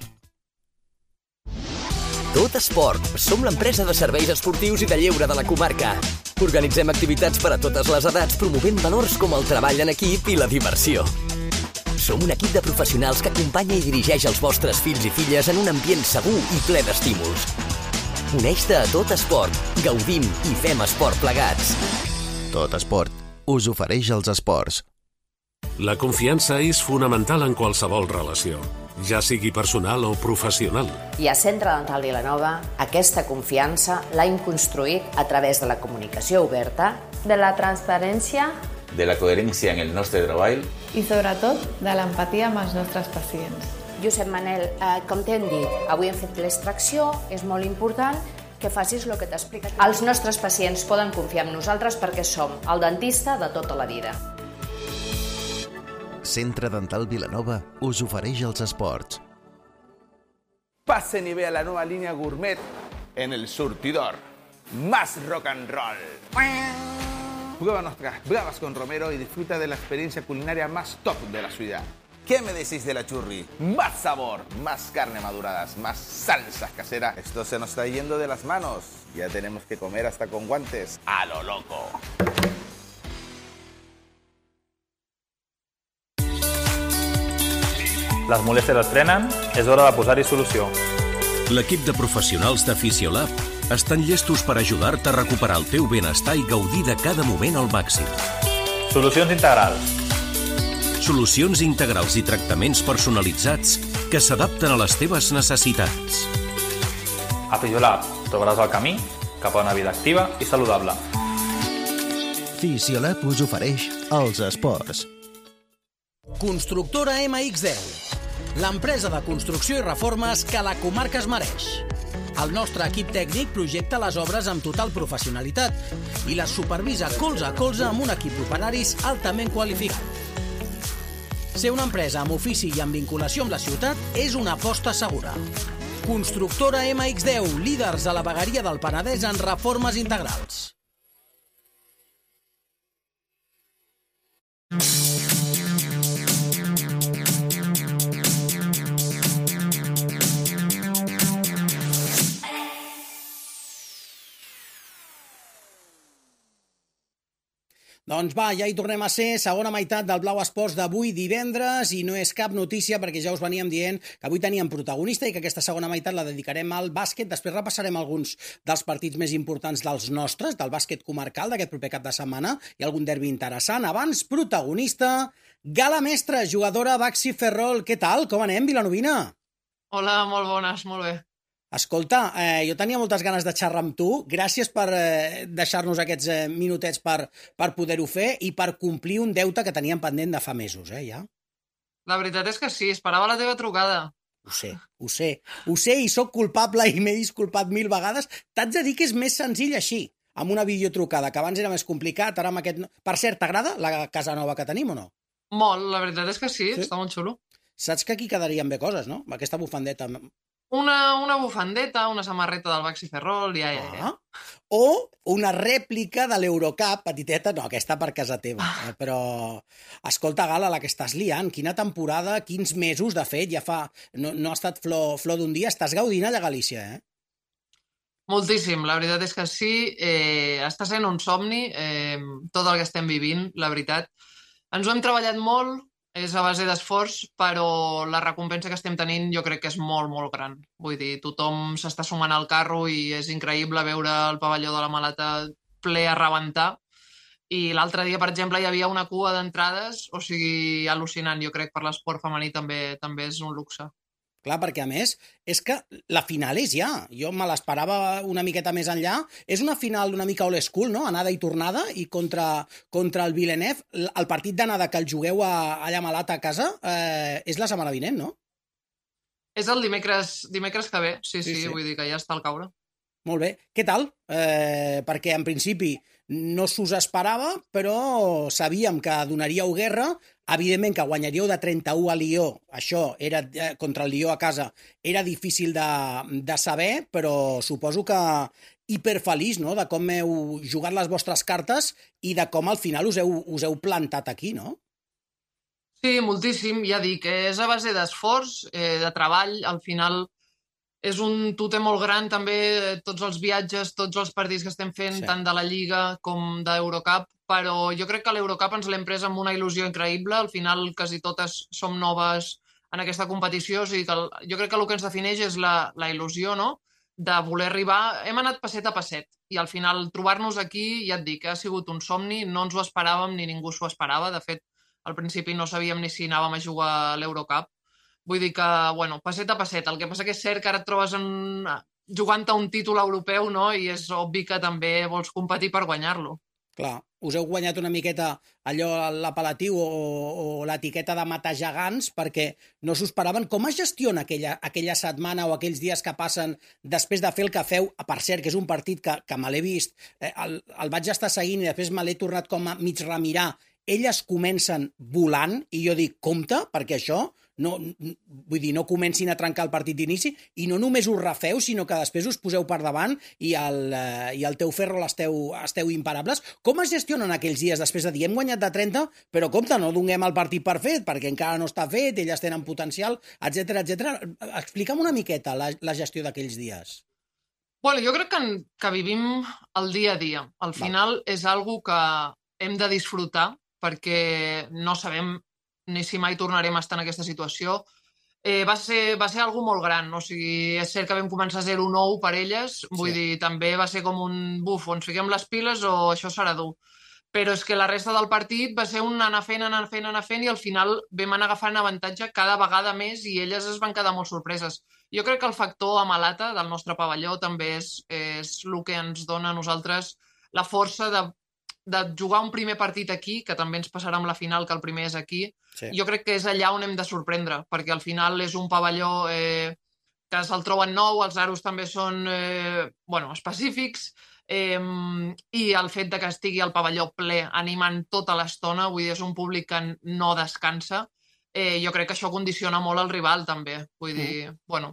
Tot Esport. Som l'empresa de serveis esportius i de lleure de la comarca. Organitzem activitats per a totes les edats, promovent valors com el treball en equip i la diversió. Som un equip de professionals que acompanya i dirigeix els vostres fills i filles en un ambient segur i ple d'estímuls. Uneix-te a Tot Esport. Gaudim i fem esport plegats. Tot Esport us ofereix els esports. La confiança és fonamental en qualsevol relació, ja sigui personal o professional. I a Centre Dental Vilanova aquesta confiança l'hem construït a través de la comunicació oberta, de la transparència, de la coherència en el nostre treball i, sobretot, de l'empatia amb els nostres pacients. Josep Manel, eh, com t'hem dit, avui hem fet l'extracció, és molt important que facis el que t'ha explicat. Els nostres pacients poden confiar en nosaltres perquè som el dentista de tota la vida. Centre Dental Vilanova us ofereix els esports. Pasen y vea la nueva línea gourmet en El Surtidor. Más rock and roll. Prueba nuestras bravas con Romero y disfruta de la experiencia culinaria más top de la ciudad. ¿Qué me decís de la churri? Más sabor, más carne maduradas, más salsas caseras. Esto se nos está yendo de las manos. Ya tenemos que comer hasta con guantes. A lo loco. Les molèsties es frenen, és hora de posar-hi solució. L'equip de professionals de Fisiolab estan llestos per ajudar-te a recuperar el teu benestar i gaudir de cada moment al màxim. Solucions integrals. Solucions integrals i tractaments personalitzats que s'adapten a les teves necessitats. A Fisiolab trobaràs el camí cap a una vida activa i saludable. Fisiolab us ofereix els esports. Constructora ema ics deu. l'empresa de construcció i reformes que la comarca es mereix. El nostre equip tècnic projecta les obres amb total professionalitat i les supervisa colze a colze amb un equip d'operaris altament qualificat. Ser una empresa amb ofici i amb vinculació amb la ciutat és una aposta segura. Constructora ema ics deu, líders a la vegueria del Penedès en reformes integrals. Doncs va, ja hi tornem a ser, segona meitat del Blau Esports d'avui divendres, i no és cap notícia perquè ja us veníem dient que avui teníem protagonista i que aquesta segona meitat la dedicarem al bàsquet. Després repassarem alguns dels partits més importants dels nostres, del bàsquet comarcal d'aquest proper cap de setmana, i algun derbi interessant. Abans, protagonista, Gala Mestre, jugadora Baxi Ferrol. Què tal? Com anem, vilanovina? Hola, molt bones, molt bé. Escolta, eh, jo tenia moltes ganes de xerrar amb tu. Gràcies per eh, deixar-nos aquests eh, minutets per, per poder-ho fer i per complir un deute que teníem pendent de fa mesos, eh, ja? La veritat és que sí, esperava la teva trucada. Ho sé, ho sé. Ho sé i sóc culpable i m'he disculpat mil vegades. T'haig de dir que és més senzill així, amb una videotrucada, que abans era més complicat, ara amb aquest... Per cert, t'agrada la casa nova que tenim o no? Molt, la veritat és que sí, sí? Està molt xulo. Saps que aquí quedarien bé coses, no? Aquesta bufandeta... Una, una bufandeta, una samarreta del Baxi Ferrol, ja, ja, ja. Ah. O una rèplica de l'Eurocup, petiteta, no, aquesta per casa teva, ah. però... Escolta, Gala, la que estàs liant, quina temporada, quins mesos, de fet, ja fa... No, no ha estat flor, flor d'un dia, estàs gaudint allà a Galícia, eh? Moltíssim, la veritat és que sí, eh, està sent un somni, eh, tot el que estem vivint, la veritat. Ens ho hem treballat molt, és a base d'esforç, però la recompensa que estem tenint jo crec que és molt, molt gran. Vull dir, tothom s'està sumant al carro i és increïble veure el pavelló de la Malata ple a rebentar. I l'altre dia, per exemple, hi havia una cua d'entrades, o sigui, al·lucinant. Jo crec que per l'esport femení també també és un luxe. Clar, perquè a més, és que la final és ja. Jo me l'esperava una miqueta més enllà. És una final una mica old school, no? Anada i tornada, i contra, contra el Villeneuve. El partit d'anada que el jugueu a, allà a Malata a casa eh, és la setmana vinent, no? És el dimecres, dimecres que ve, sí, sí, sí, sí, vull dir que ja està al caure. Molt bé. Què tal? Eh, perquè en principi no s'us esperava, però sabíem que donaríeu guerra. Evidentment que guanyaríeu de trenta-u a Lió, això era contra el Lió a casa, era difícil de, de saber, però suposo que hiperfeliç, no?, de com heu jugat les vostres cartes i de com al final us heu, us heu plantat aquí, no? Sí, moltíssim, ja dic, és a base d'esforç, eh, de treball, al final és un tute molt gran també, tots els viatges, tots els partits que estem fent, sí, tant de la Lliga com d'Eurocup, però jo crec que l'Eurocup ens l'hem pres amb una il·lusió increïble, al final quasi totes som noves en aquesta competició, o sigui que el, jo crec que el que ens defineix és la, la il·lusió, no?, de voler arribar. Hem anat passet a passet, i al final trobar-nos aquí, ja et dic, ha sigut un somni, no ens ho esperàvem, ni ningú s'ho esperava, de fet, al principi no sabíem ni si anàvem a jugar a l'Eurocup. Vull dir que, bueno, passet a passet. El que passa que és cert que ara et trobes en... jugant a un títol europeu, no?, i és obvi que també vols competir per guanyar-lo. Clar, us heu guanyat una miqueta allò, l'apel·latiu o, o l'etiqueta de matar gegants, perquè no s'ho esperaven. Com es gestiona aquella, aquella setmana o aquells dies que passen després de fer el que feu? Per cert, que és un partit que, que me l'he vist, eh, el, el vaig estar seguint i després me l'he tornat com a mig remirar. Elles comencen volant i jo dic, compte, perquè això... No, vull dir, no comencin a trencar el partit d'inici i no només us refeu, sinó que després us poseu per davant i el, eh, i el teu ferro esteu, esteu imparables. Com es gestionen aquells dies després de dir hem guanyat de trenta, però compte, no donem el partit per fet, perquè encara no està fet, elles tenen potencial, etcètera, etcètera. Explica'm una miqueta la, la gestió d'aquells dies. Bueno, jo crec que, que vivim el dia a dia. Al final Val. És algo que hem de disfrutar, perquè no sabem ni si mai tornarem a estar en aquesta situació. Eh, va ser, va ser algo molt gran, o sigui, és cert que vam començar a zero nou per elles, vull sí. dir, també va ser com un buf, o ens fiquem les piles o això serà dur. Però és que la resta del partit va ser un anar fent, anar fent, anar fent, i al final vam anar agafant avantatge cada vegada més i elles es van quedar molt sorpreses. Jo crec que el factor Amalata del nostre pavelló també és, és el que ens dona a nosaltres la força de de jugar un primer partit aquí, que també ens passarà amb la final, que el primer és aquí, sí. Jo crec que és allà on hem de sorprendre, perquè al final és un pavelló eh, que se'l troben nou, els aros també són eh, bueno, específics, eh, i el fet de que estigui el pavelló ple animant tota l'estona, vull dir, és un públic que no descansa, eh, jo crec que això condiciona molt el rival també, vull dir, mm. bueno...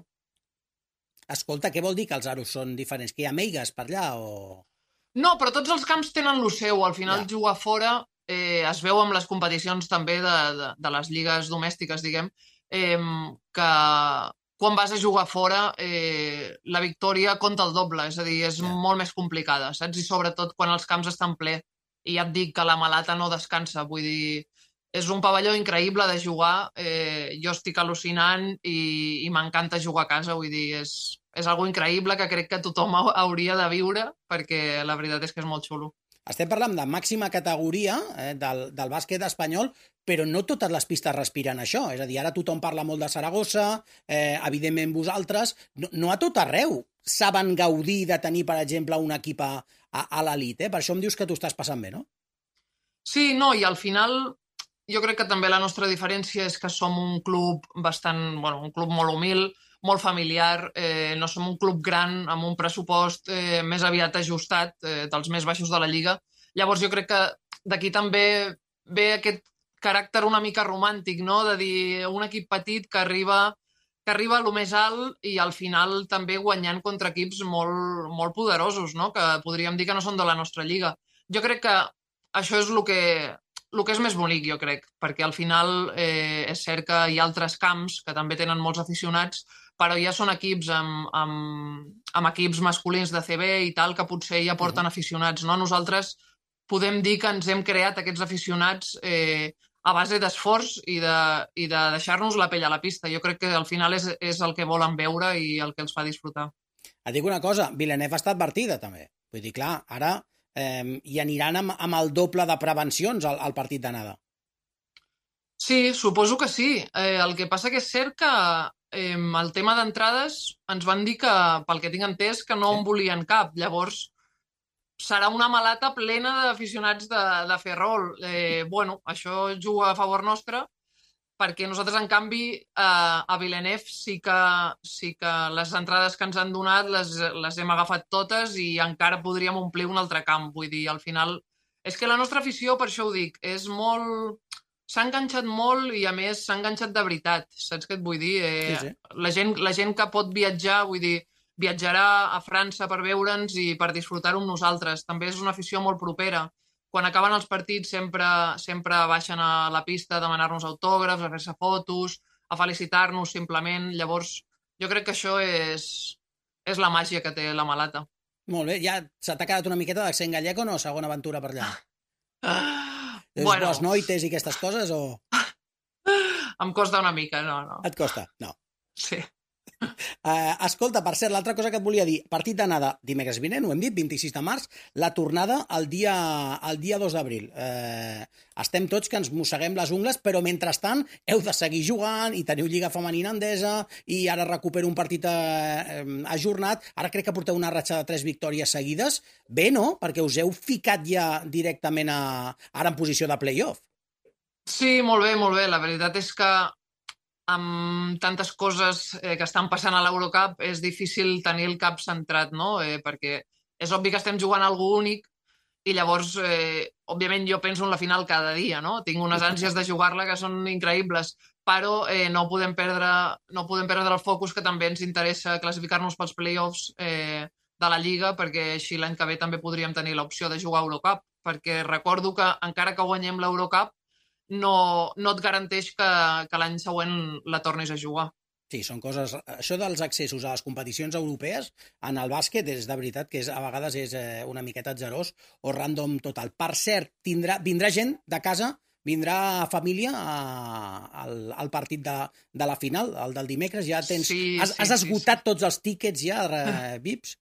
Escolta, què vol dir que els aros són diferents? Que hi ha meigues per allà o...? No, però tots els camps tenen lo seu. Al final, ja. Jugar fora eh, es veu amb les competicions també de, de, de les lligues domèstiques, diguem, eh, que quan vas a jugar fora eh, la victòria compta el doble, és a dir, és ja. Molt més complicada, saps? I sobretot quan els camps estan ple. I ja et dic que la Malata no descansa, vull dir, és un pavelló increïble de jugar, eh, jo estic al·lucinant i, i m'encanta jugar a casa, vull dir, és... és algo increïble que crec que tothom hauria de viure perquè la veritat és que és molt xulo. Estem parlant de màxima categoria eh, del, del bàsquet espanyol, però no totes les pistes respiren això. És a dir, ara tothom parla molt de Saragossa, eh, evidentment vosaltres, no, no a tot arreu saben gaudir de tenir, per exemple, un equip a, a, a l'elit. Eh? Per això em dius que tu estàs passant bé, no? Sí, no, i al final jo crec que també la nostra diferència és que som un club bastant, bueno, un club molt humil, molt familiar, eh, no som un club gran amb un pressupost eh, més aviat ajustat, eh, dels més baixos de la Lliga. Llavors jo crec que d'aquí també ve aquest caràcter una mica romàntic, no? De dir un equip petit que arriba, que arriba a lo més alt i al final també guanyant contra equips molt, molt poderosos, no? Que podríem dir que no són de la nostra Lliga. Jo crec que això és el que, el que és més bonic, jo crec, perquè al final eh, és cert que hi ha altres camps que també tenen molts aficionats, però ja són equips amb, amb, amb equips masculins de C B i tal, que potser ja porten aficionats, no? Nosaltres podem dir que ens hem creat aquests aficionats eh, a base d'esforç i de, i de deixar-nos la pell a la pista. Jo crec que al final és, és el que volen veure i el que els fa disfrutar. Et dic una cosa, Villeneuve està advertida també. Vull dir, clar, ara eh, hi aniran amb, amb el doble de prevencions al, al partit d'anada. Sí, suposo que sí. Eh, el que passa que és cert que eh, el tema d'entrades ens van dir que, pel que tinc entès, que no sí. En volien cap. Llavors, serà una malata plena d'aficionats de, de Ferrol. Eh, bueno, això juga a favor nostre, perquè nosaltres, en canvi, eh, a Villeneuve sí que, sí que les entrades que ens han donat les, les hem agafat totes i encara podríem omplir un altre camp. Vull dir, al final... És que la nostra afició, per això ho dic, és molt... S'ha enganxat molt i, a més, s'ha enganxat de veritat. Saps què et vull dir? Eh, sí, sí. La gent, la gent que pot viatjar, vull dir, viatjarà a França per veure'ns i per disfrutar-ho amb nosaltres. També és una afició molt propera. Quan acaben els partits sempre, sempre baixen a la pista a demanar-nos autògrafs, a fer-se fotos, a felicitar-nos simplement. Llavors, jo crec que això és, és la màgia que té la Malata. Molt bé. Ja se t'ha quedat una miqueta d'accent gallec o no? Segona aventura per allà. Deus bueno. Boas noites i aquestes coses o...? Em costa una mica, no, no. Et costa? No. Sí. Uh, escolta, per cert, l'altra cosa que et volia dir, partit d'anada dimecres vinent, ho hem dit, vint-i-sis de març, la tornada el dia, el dia dos d'abril. Uh, estem tots que ens mosseguem les ungles, però mentrestant heu de seguir jugant i teniu Lliga Femenina Endesa i ara recupero un partit uh, ajornat. Ara crec que porteu una ratxa de tres victòries seguides. Bé, no? Perquè us heu ficat ja directament a, ara en posició de play-off. Sí, molt bé, molt bé. La veritat és que amb tantes coses eh, que estan passant a l'Eurocup és difícil tenir el cap centrat, no? Eh, perquè és obvi que estem jugant algú únic i llavors, eh, òbviament, jo penso en la final cada dia, no? Tinc unes ànsies de jugar-la que són increïbles, però eh, no podem perdre, no podem perdre el focus, que també ens interessa classificar-nos pels play-offs eh, de la Lliga, perquè així l'any que ve també podríem tenir l'opció de jugar a Eurocup, perquè recordo que encara que guanyem l'Eurocup no, no et garanteix que, que l'any següent la tornis a jugar. Sí, són coses... Això dels accessos a les competicions europees en el bàsquet és de veritat que és, a vegades és eh, una miqueta atzerós o random total. Per cert, tindrà, vindrà gent de casa, vindrà família a, al, al partit de, de la final, el del dimecres. Ja tens, sí, has, sí, has esgotat sí, sí. tots els tíquets ja, eh, V I Ps?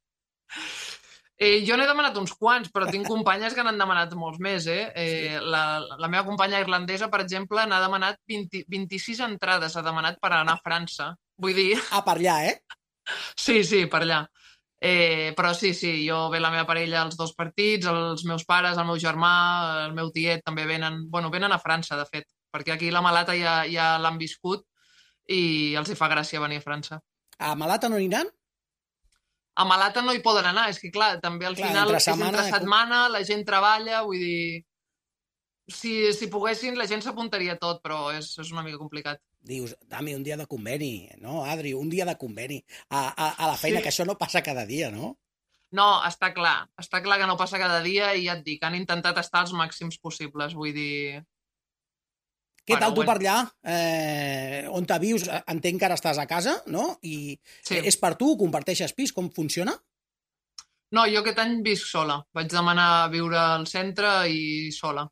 Eh, jo n'he demanat uns quants, però tinc companyes que n'han demanat molts més. Eh? Eh, la, la meva companya irlandesa, per exemple, n'ha demanat vint, vint-i-sis entrades, ha demanat per anar a França. Vull dir... Ah, per allà, eh? Sí, sí, per allà. Eh, però sí, sí, jo ve la meva parella als dos partits, els meus pares, el meu germà, el meu tiet també venen, bueno, venen a França, de fet, perquè aquí la Malata ja, ja l'han viscut i els hi fa gràcia venir a França. A Malata no aniran? A Malata no hi poden anar, és que clar, també al Clar, final entre és setmana- entre setmana, la gent treballa, vull dir... Si, si poguessin, la gent s'apuntaria a tot, però és, és una mica complicat. Dius, dame un dia de conveni, no, Adri? Un dia de conveni a, a, a la feina, Sí. que això no passa cada dia, no? No, està clar, està clar que no passa cada dia i ja et dic, han intentat estar els màxims possibles, vull dir... Què Bueno, tal tu bueno. per allà? Eh, on te vius? Entenc que ara estàs a casa, no? I Sí. és per tu? Comparteixes pis? Com funciona? No, jo aquest any visc sola. Vaig demanar a viure al centre i sola.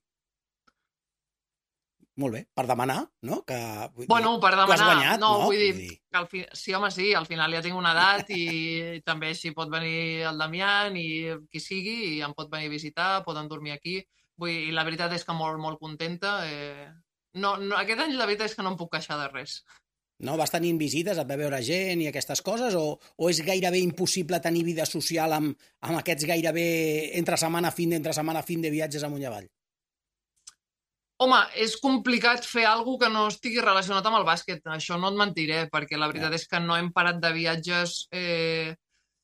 Molt bé, per demanar, no? Que, vull Bueno, dir, per tu has demanar, guanyat, no, no? vull dir, Vull dir, que al fi... sí, home, sí, al final ja tinc una edat i també així pot venir el Damián i qui sigui i em pot venir a visitar, poden dormir aquí. Vull dir, i la veritat és que molt, molt contenta. Eh... No, no, aquest any la veritat és que no em puc queixar de res. no? Vas tenint visites, et va veure gent i aquestes coses, o, o és gairebé impossible tenir vida social amb, amb aquests gairebé entre setmana fin d'entre setmana fin de viatges amunt i avall? Home, és complicat fer alguna que no estigui relacionat amb el bàsquet, això no et mentiré, perquè la veritat és que no hem parat de viatges. Eh...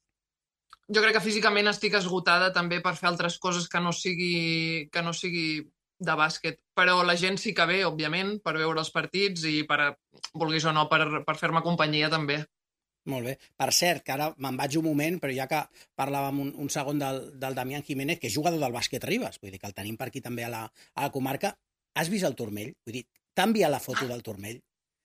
Jo crec que físicament estic esgotada també per fer altres coses que no sigui, que no sigui de bàsquet, però la gent sí que ve, òbviament, per veure els partits i per, vulguis o no, per, per fer-me companyia també. Molt bé. Per cert, que ara me'n vaig un moment, però ja que parlàvem un, un segon del, del Damián Jiménez, que és jugador del bàsquet Ribes, vull dir que el tenim per aquí també a la, a la comarca. Has vist el turmell? Vull dir, t'ha enviat la foto del turmell?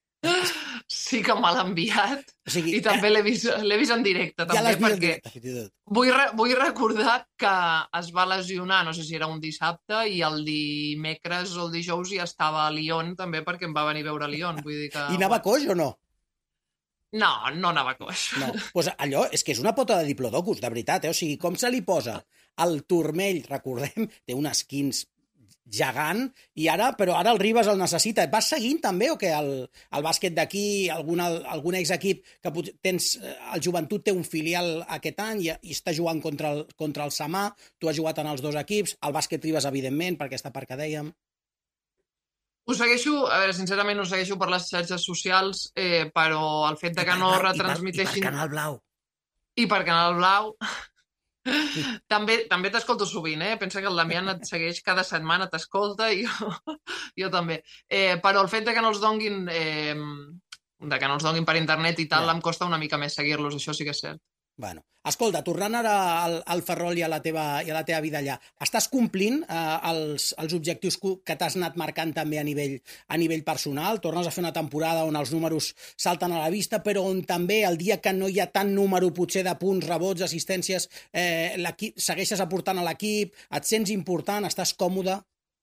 Sí que me l'ha enviat, O sigui, i també l'he vist, l'he vist en directe, ja també, l'has vist en perquè directe, fins i tot. vull, re, vull recordar que es va lesionar, no sé si era un dissabte, i el dimecres o el dijous ja estava a Lyon, també, perquè em va venir a veure a Lyon. Vull dir que... I anava coix o no? No, no anava coix. No, pues allò és que és una pota de diplodocus, de veritat, eh? O sigui, com se li posa el turmell, recordem, té unes quins gegant, i ara, però ara el Ribes el necessita. Vas seguint també o què? El, el bàsquet d'aquí, algun, algun exequip que pot- tens, eh, el Joventut té un filial aquest any i, i està jugant contra el, contra el Samà, tu has jugat en els dos equips, el bàsquet Ribes, evidentment, per aquesta part que dèiem. Ho segueixo, a veure, sincerament ho segueixo per les xarxes socials, eh, però el fet de que no retransmiteixin... I per Canal Blau. I per Canal Blau... també també t'escolto sovint, eh? Pensa que el Damián et segueix cada setmana, t'escolta, i jo, jo també. Eh, però el fet de que no els donguin eh, de que no els donguin per internet i tal, Ja. em costa una mica més seguir-los, això sí que és cert. Bueno, escolta, tornant ara al, al Ferrol i a, la teva, i a la teva vida allà, estàs complint eh, els, els objectius que que t'has anat marcant també a nivell, a nivell personal? Tornes a fer una temporada on els números salten a la vista, però on també el dia que no hi ha tant número potser de punts, rebots, assistències, eh, l'equip segueixes aportant a l'equip, et sents important, estàs còmode?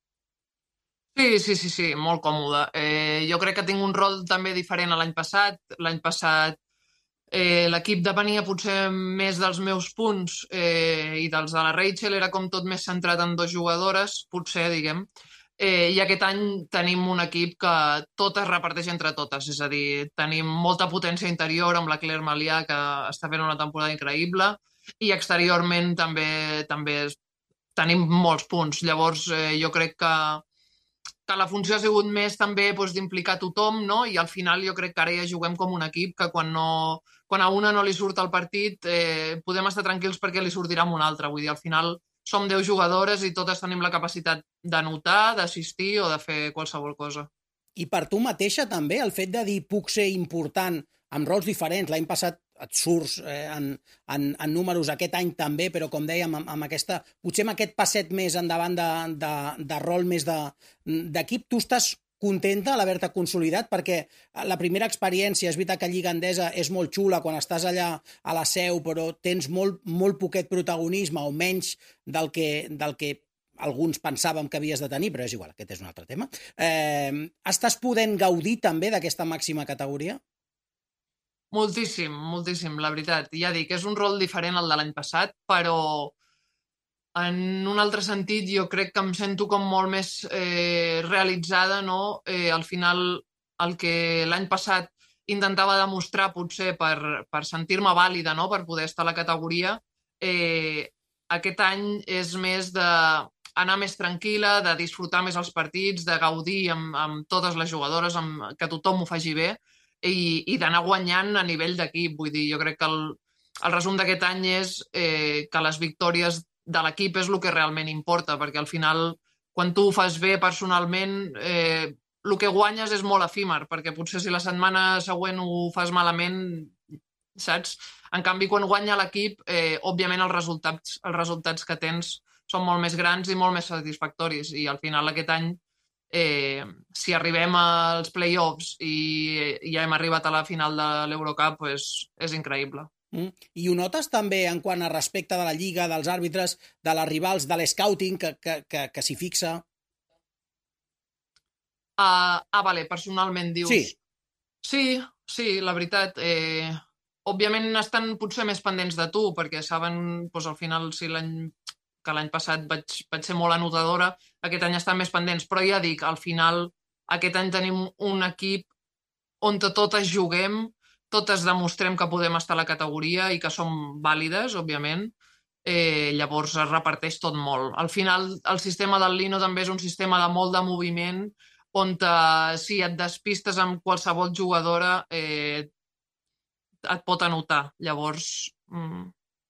Sí, sí, sí, sí, molt còmode. Eh, jo crec que tinc un rol també diferent a l'any passat. L'any passat eh, l'equip depenia potser més dels meus punts eh, i dels de la Rachel, era com tot més centrat en dues jugadores, potser, diguem. Eh, I aquest any tenim un equip que tot es reparteix entre totes, és a dir, tenim molta potència interior amb la Claire Malià, que està fent una temporada increïble, i exteriorment també també tenim molts punts. Llavors, eh, jo crec que que la funció ha sigut més també doncs, d'implicar tothom, no? I al final jo crec que ara ja juguem com un equip que quan, no, quan a una no li surt el partit eh, podem estar tranquils perquè li sortirà amb una altra. Vull dir, al final som deu jugadores i totes tenim la capacitat d'anotar, d'assistir o de fer qualsevol cosa. I per tu mateixa també, el fet de dir puc ser important amb rols diferents, l'any passat et surts eh, en, en, en números aquest any també, però com dèiem, amb, amb aquesta, potser amb aquest passet més endavant de, de, de rol més d'equip, tu estàs contenta a l'haver-te consolidat, perquè la primera experiència, és veritat que Lliga Endesa és molt xula quan estàs allà a la seu, però tens molt, molt poquet protagonisme o menys del que, del que alguns pensàvem que havies de tenir, però és igual, aquest és un altre tema. Eh, estàs podent gaudir també d'aquesta màxima categoria? Moltíssim, moltíssim, la veritat. Ja dic, és un rol diferent al de l'any passat, però en un altre sentit jo crec que em sento com molt més eh, realitzada, no? Eh, al final, el que l'any passat intentava demostrar potser per, per sentir-me vàlida, no? Per poder estar a la categoria, eh, aquest any és més d'anar més tranquil·la, de disfrutar més els partits, de gaudir amb, amb totes les jugadores, amb, que tothom ho faci bé, i, i d'anar guanyant a nivell d'equip. Vull dir, jo crec que el, el resum d'aquest any és eh, que les victòries de l'equip és el que realment importa, perquè al final, quan tu ho fas bé personalment, eh, el que guanyes és molt efímer, perquè potser si la setmana següent ho fas malament, saps? En canvi, quan guanya l'equip, eh, òbviament els resultats, els resultats que tens són molt més grans i molt més satisfactoris. I al final aquest any, eh, si arribem als play-offs i ja hem arribat a la final de l'Eurocup, pues, és increïble. Mm. I ho notes també en quant a respecte de la Lliga, dels àrbitres, de les rivals, de l'escouting que, que, que, que s'hi fixa? Uh, ah, vale, personalment dius... Sí. Sí, sí, la veritat. Eh, òbviament estan potser més pendents de tu, perquè saben, doncs, al final, si l'any que l'any passat vaig, vaig ser molt anotadora, aquest any estan més pendents. Però ja dic, al final, aquest any tenim un equip on totes juguem, totes demostrem que podem estar a la categoria i que som vàlides, òbviament. Eh, llavors es reparteix tot molt. Al final, el sistema del Lino també és un sistema de molt de moviment, on te, si et despistes amb qualsevol jugadora eh, et pot anotar. Llavors, mm,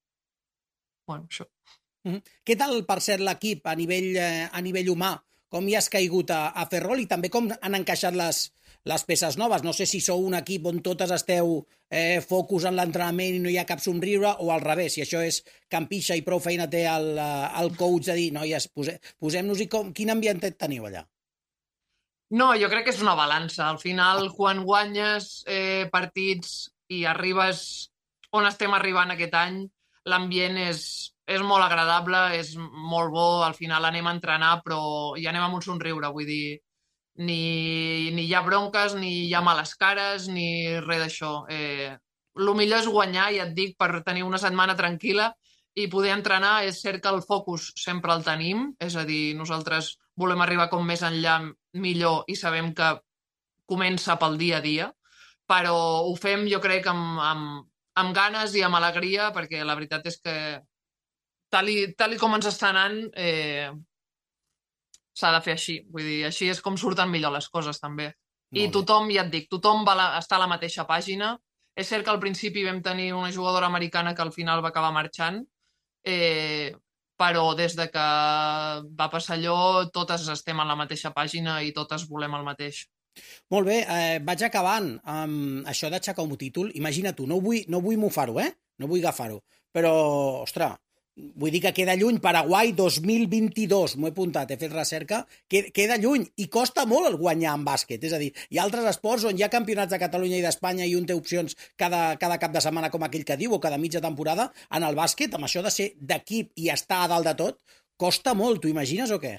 bueno, això. Mm-hmm. Què tal, per cert, l'equip a nivell, eh, a nivell humà? Com hi has caigut a, a fer rol i també com han encaixat les, les peces noves? No sé si sou un equip on totes esteu eh, focus en l'entrenament i no hi ha cap somriure, o al revés, si això és campixa i prou feina té el, el coach de dir, noies, pose, posem-nos-hi, com, quin ambient teniu allà? No, jo crec que és una balança. Al final, quan guanyes eh, partits i arribes on estem arribant aquest any, l'ambient és, és molt agradable, és molt bo, al final anem a entrenar, però hi anem amb un somriure, vull dir, ni, ni hi ha bronques, ni hi ha males cares, ni res d'això. Eh, el millor és guanyar, ja et dic, per tenir una setmana tranquil·la i poder entrenar. És cert que el focus sempre el tenim, és a dir, nosaltres volem arribar com més enllà millor i sabem que comença pel dia a dia, però ho fem, jo crec, amb, amb, amb ganes i amb alegria, perquè la veritat és que tal i, tal i com ens està anant, eh, s'ha de fer així. Vull dir, així és com surten millor les coses, també. I tothom, ja et dic, tothom va la, està a la mateixa pàgina. És cert que al principi vam tenir una jugadora americana que al final va acabar marxant, eh, però des de que va passar allò, totes estem a la mateixa pàgina i totes volem el mateix. Molt bé, eh, vaig acabant amb això d'aixecar un títol. Imagina tu, no vull, no vull mofar-ho, eh? No vull agafar-ho. Però, ostres, vull dir que queda lluny. Paraguai dos mil vint-i-dos, m'ho he apuntat, he fet recerca, queda lluny i costa molt el guanyar en bàsquet. És a dir, hi ha altres esports on hi ha campionats de Catalunya i d'Espanya i un té opcions cada, cada cap de setmana, com aquell que diu, o cada mitja temporada. En el bàsquet, amb això de ser d'equip i estar a dalt de tot, costa molt, t'ho imagines o què?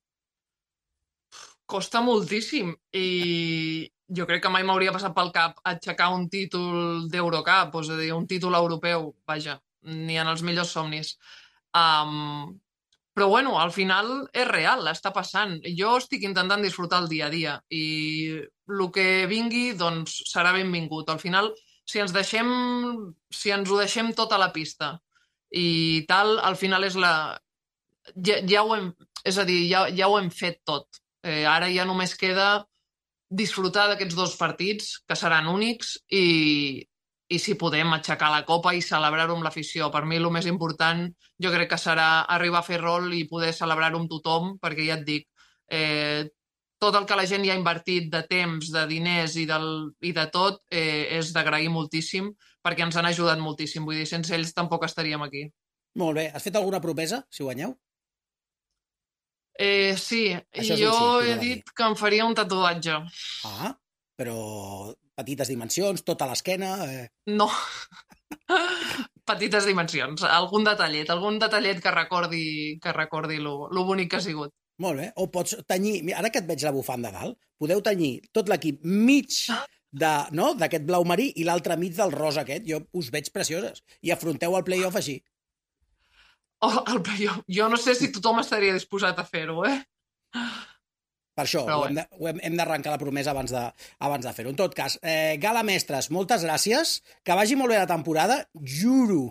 Costa moltíssim i jo crec que mai m'hauria passat pel cap aixecar un títol d'Eurocup, és a dir, un títol europeu, vaja, ni en els millors somnis. Um, però, bueno, al final és real, està passant. Jo estic intentant disfrutar el dia a dia i el que vingui, doncs, serà benvingut. Al final, si ens deixem, si ens ho deixem tot a la pista i tal, al final és la... Ja, ja ho hem... És a dir, ja, ja ho hem fet tot. Eh, ara ja només queda disfrutar d'aquests dos partits, que seran únics, i, i si podem aixecar la copa i celebrar-ho amb l'afició. Per mi el més important jo crec que serà arribar a fer rol i poder celebrar-ho amb tothom, perquè ja et dic, eh, tot el que la gent hi ha invertit de temps, de diners i, del, i de tot, eh, és d'agrair moltíssim, perquè ens han ajudat moltíssim. Vull dir, sense ells tampoc estaríem aquí. Molt bé. Has fet alguna promesa, si guanyeu? Eh, sí, jo he dit que em faria un tatuatge. Ah, però petites dimensions, tota l'esquena... Eh... No, petites dimensions, algun detallet, algun detallet que recordi, que recordi lo, lo bonic que ha sigut. Molt bé, o pots tenyir, ara que et veig la bufanda dalt, podeu tenyir tot l'equip mig de, no, d'aquest blau marí i l'altre mig del rosa aquest, jo us veig precioses, i afronteu el play-off així. Oh, el playoff. Jo no sé si tothom estaria disposat a fer-ho, eh? Per això, ho hem, de, ho hem, hem d'arrencar la promesa abans de, abans de fer-ho. En tot cas, eh, Gala Mestres, moltes gràcies. Que vagi molt bé la temporada. Juro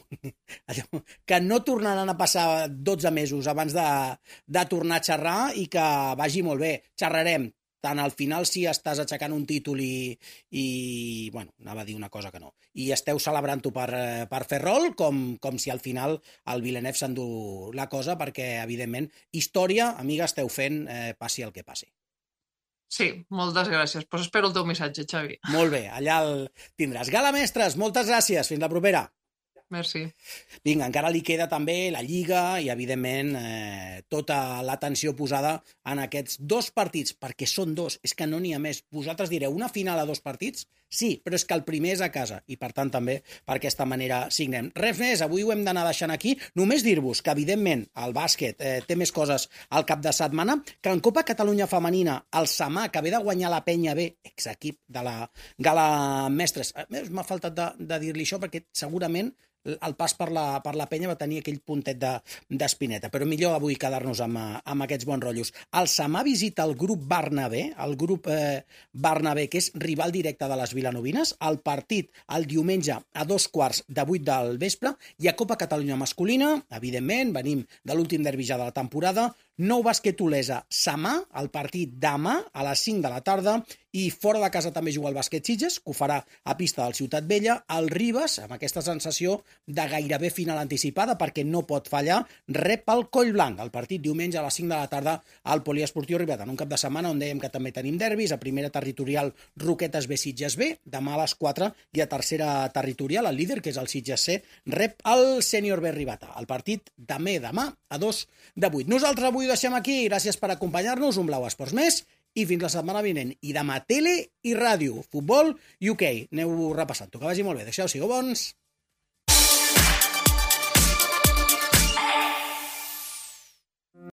que no tornaran a passar dotze mesos abans de, de tornar a xerrar i que vagi molt bé. Xerrarem tant al final si estàs aixecant un títol i, i bueno, anava a dir una cosa que no, i esteu celebrant-ho per, per fer rol, com, com si al final el Villeneuve s'endú la cosa, perquè, evidentment, història, amiga, esteu fent, eh, passi el que passi. Sí, moltes gràcies. Pues espero el teu missatge, Xavi. Molt bé, allà el tindràs. Gala Mestres, moltes gràcies. Fins la propera. Merci. Vinga, encara li queda també la Lliga i, evidentment, eh, tota l'atenció posada en aquests dos partits, perquè són dos, és que no n'hi ha més. Vosaltres direu, una final a dos partits? Sí, però és que el primer és a casa i, per tant, també per aquesta manera signem. Res més, avui ho hem d'anar deixant aquí. Només dir-vos que, evidentment, el bàsquet eh, té més coses al cap de setmana, que en Copa Catalunya Femenina, el Samà, que ve de guanyar la Penya B, exequip de la Gala Mestres. M'ha faltat de, de dir-li això perquè segurament el pas per la, per la Penya va tenir aquell puntet d'espineta, de, però millor avui quedar-nos amb, amb aquests bons rotllos. El Samà visita el grup Bernabé, el grup eh, Bernabé, que és rival directe de les vilanovines, el partit el diumenge a dos quarts de vuit del vespre, i a Copa Catalunya masculina, evidentment, venim de l'últim derbi ja de la temporada, Nou Bàsquet Olesa Samà, el partit demà a les cinc de la tarda, i fora de casa també juga el Bàsquet Sitges, que ho farà a pista del Ciutat Vella. El Ribes, amb aquesta sensació de gairebé final anticipada, perquè no pot fallar, rep el Collblanc, el partit diumenge a les cinc de la tarda al Poliesportiu Ribet, en un cap de setmana on dèiem que també tenim derbis, a primera territorial Roquetes B, Sitges B, demà a les quatre, i a tercera territorial, el líder, que és el Sitges C, rep el Sènior B Ribata. El partit també demà a dos de vuit. Nosaltres avui ho deixem aquí, gràcies per acompanyar-nos, un Blau Esports més, i fins la setmana vinent. I demà tele i ràdio, futbol i hoquei. Aneu repassant-ho, que vagi molt bé. Deixeu, sigueu bons.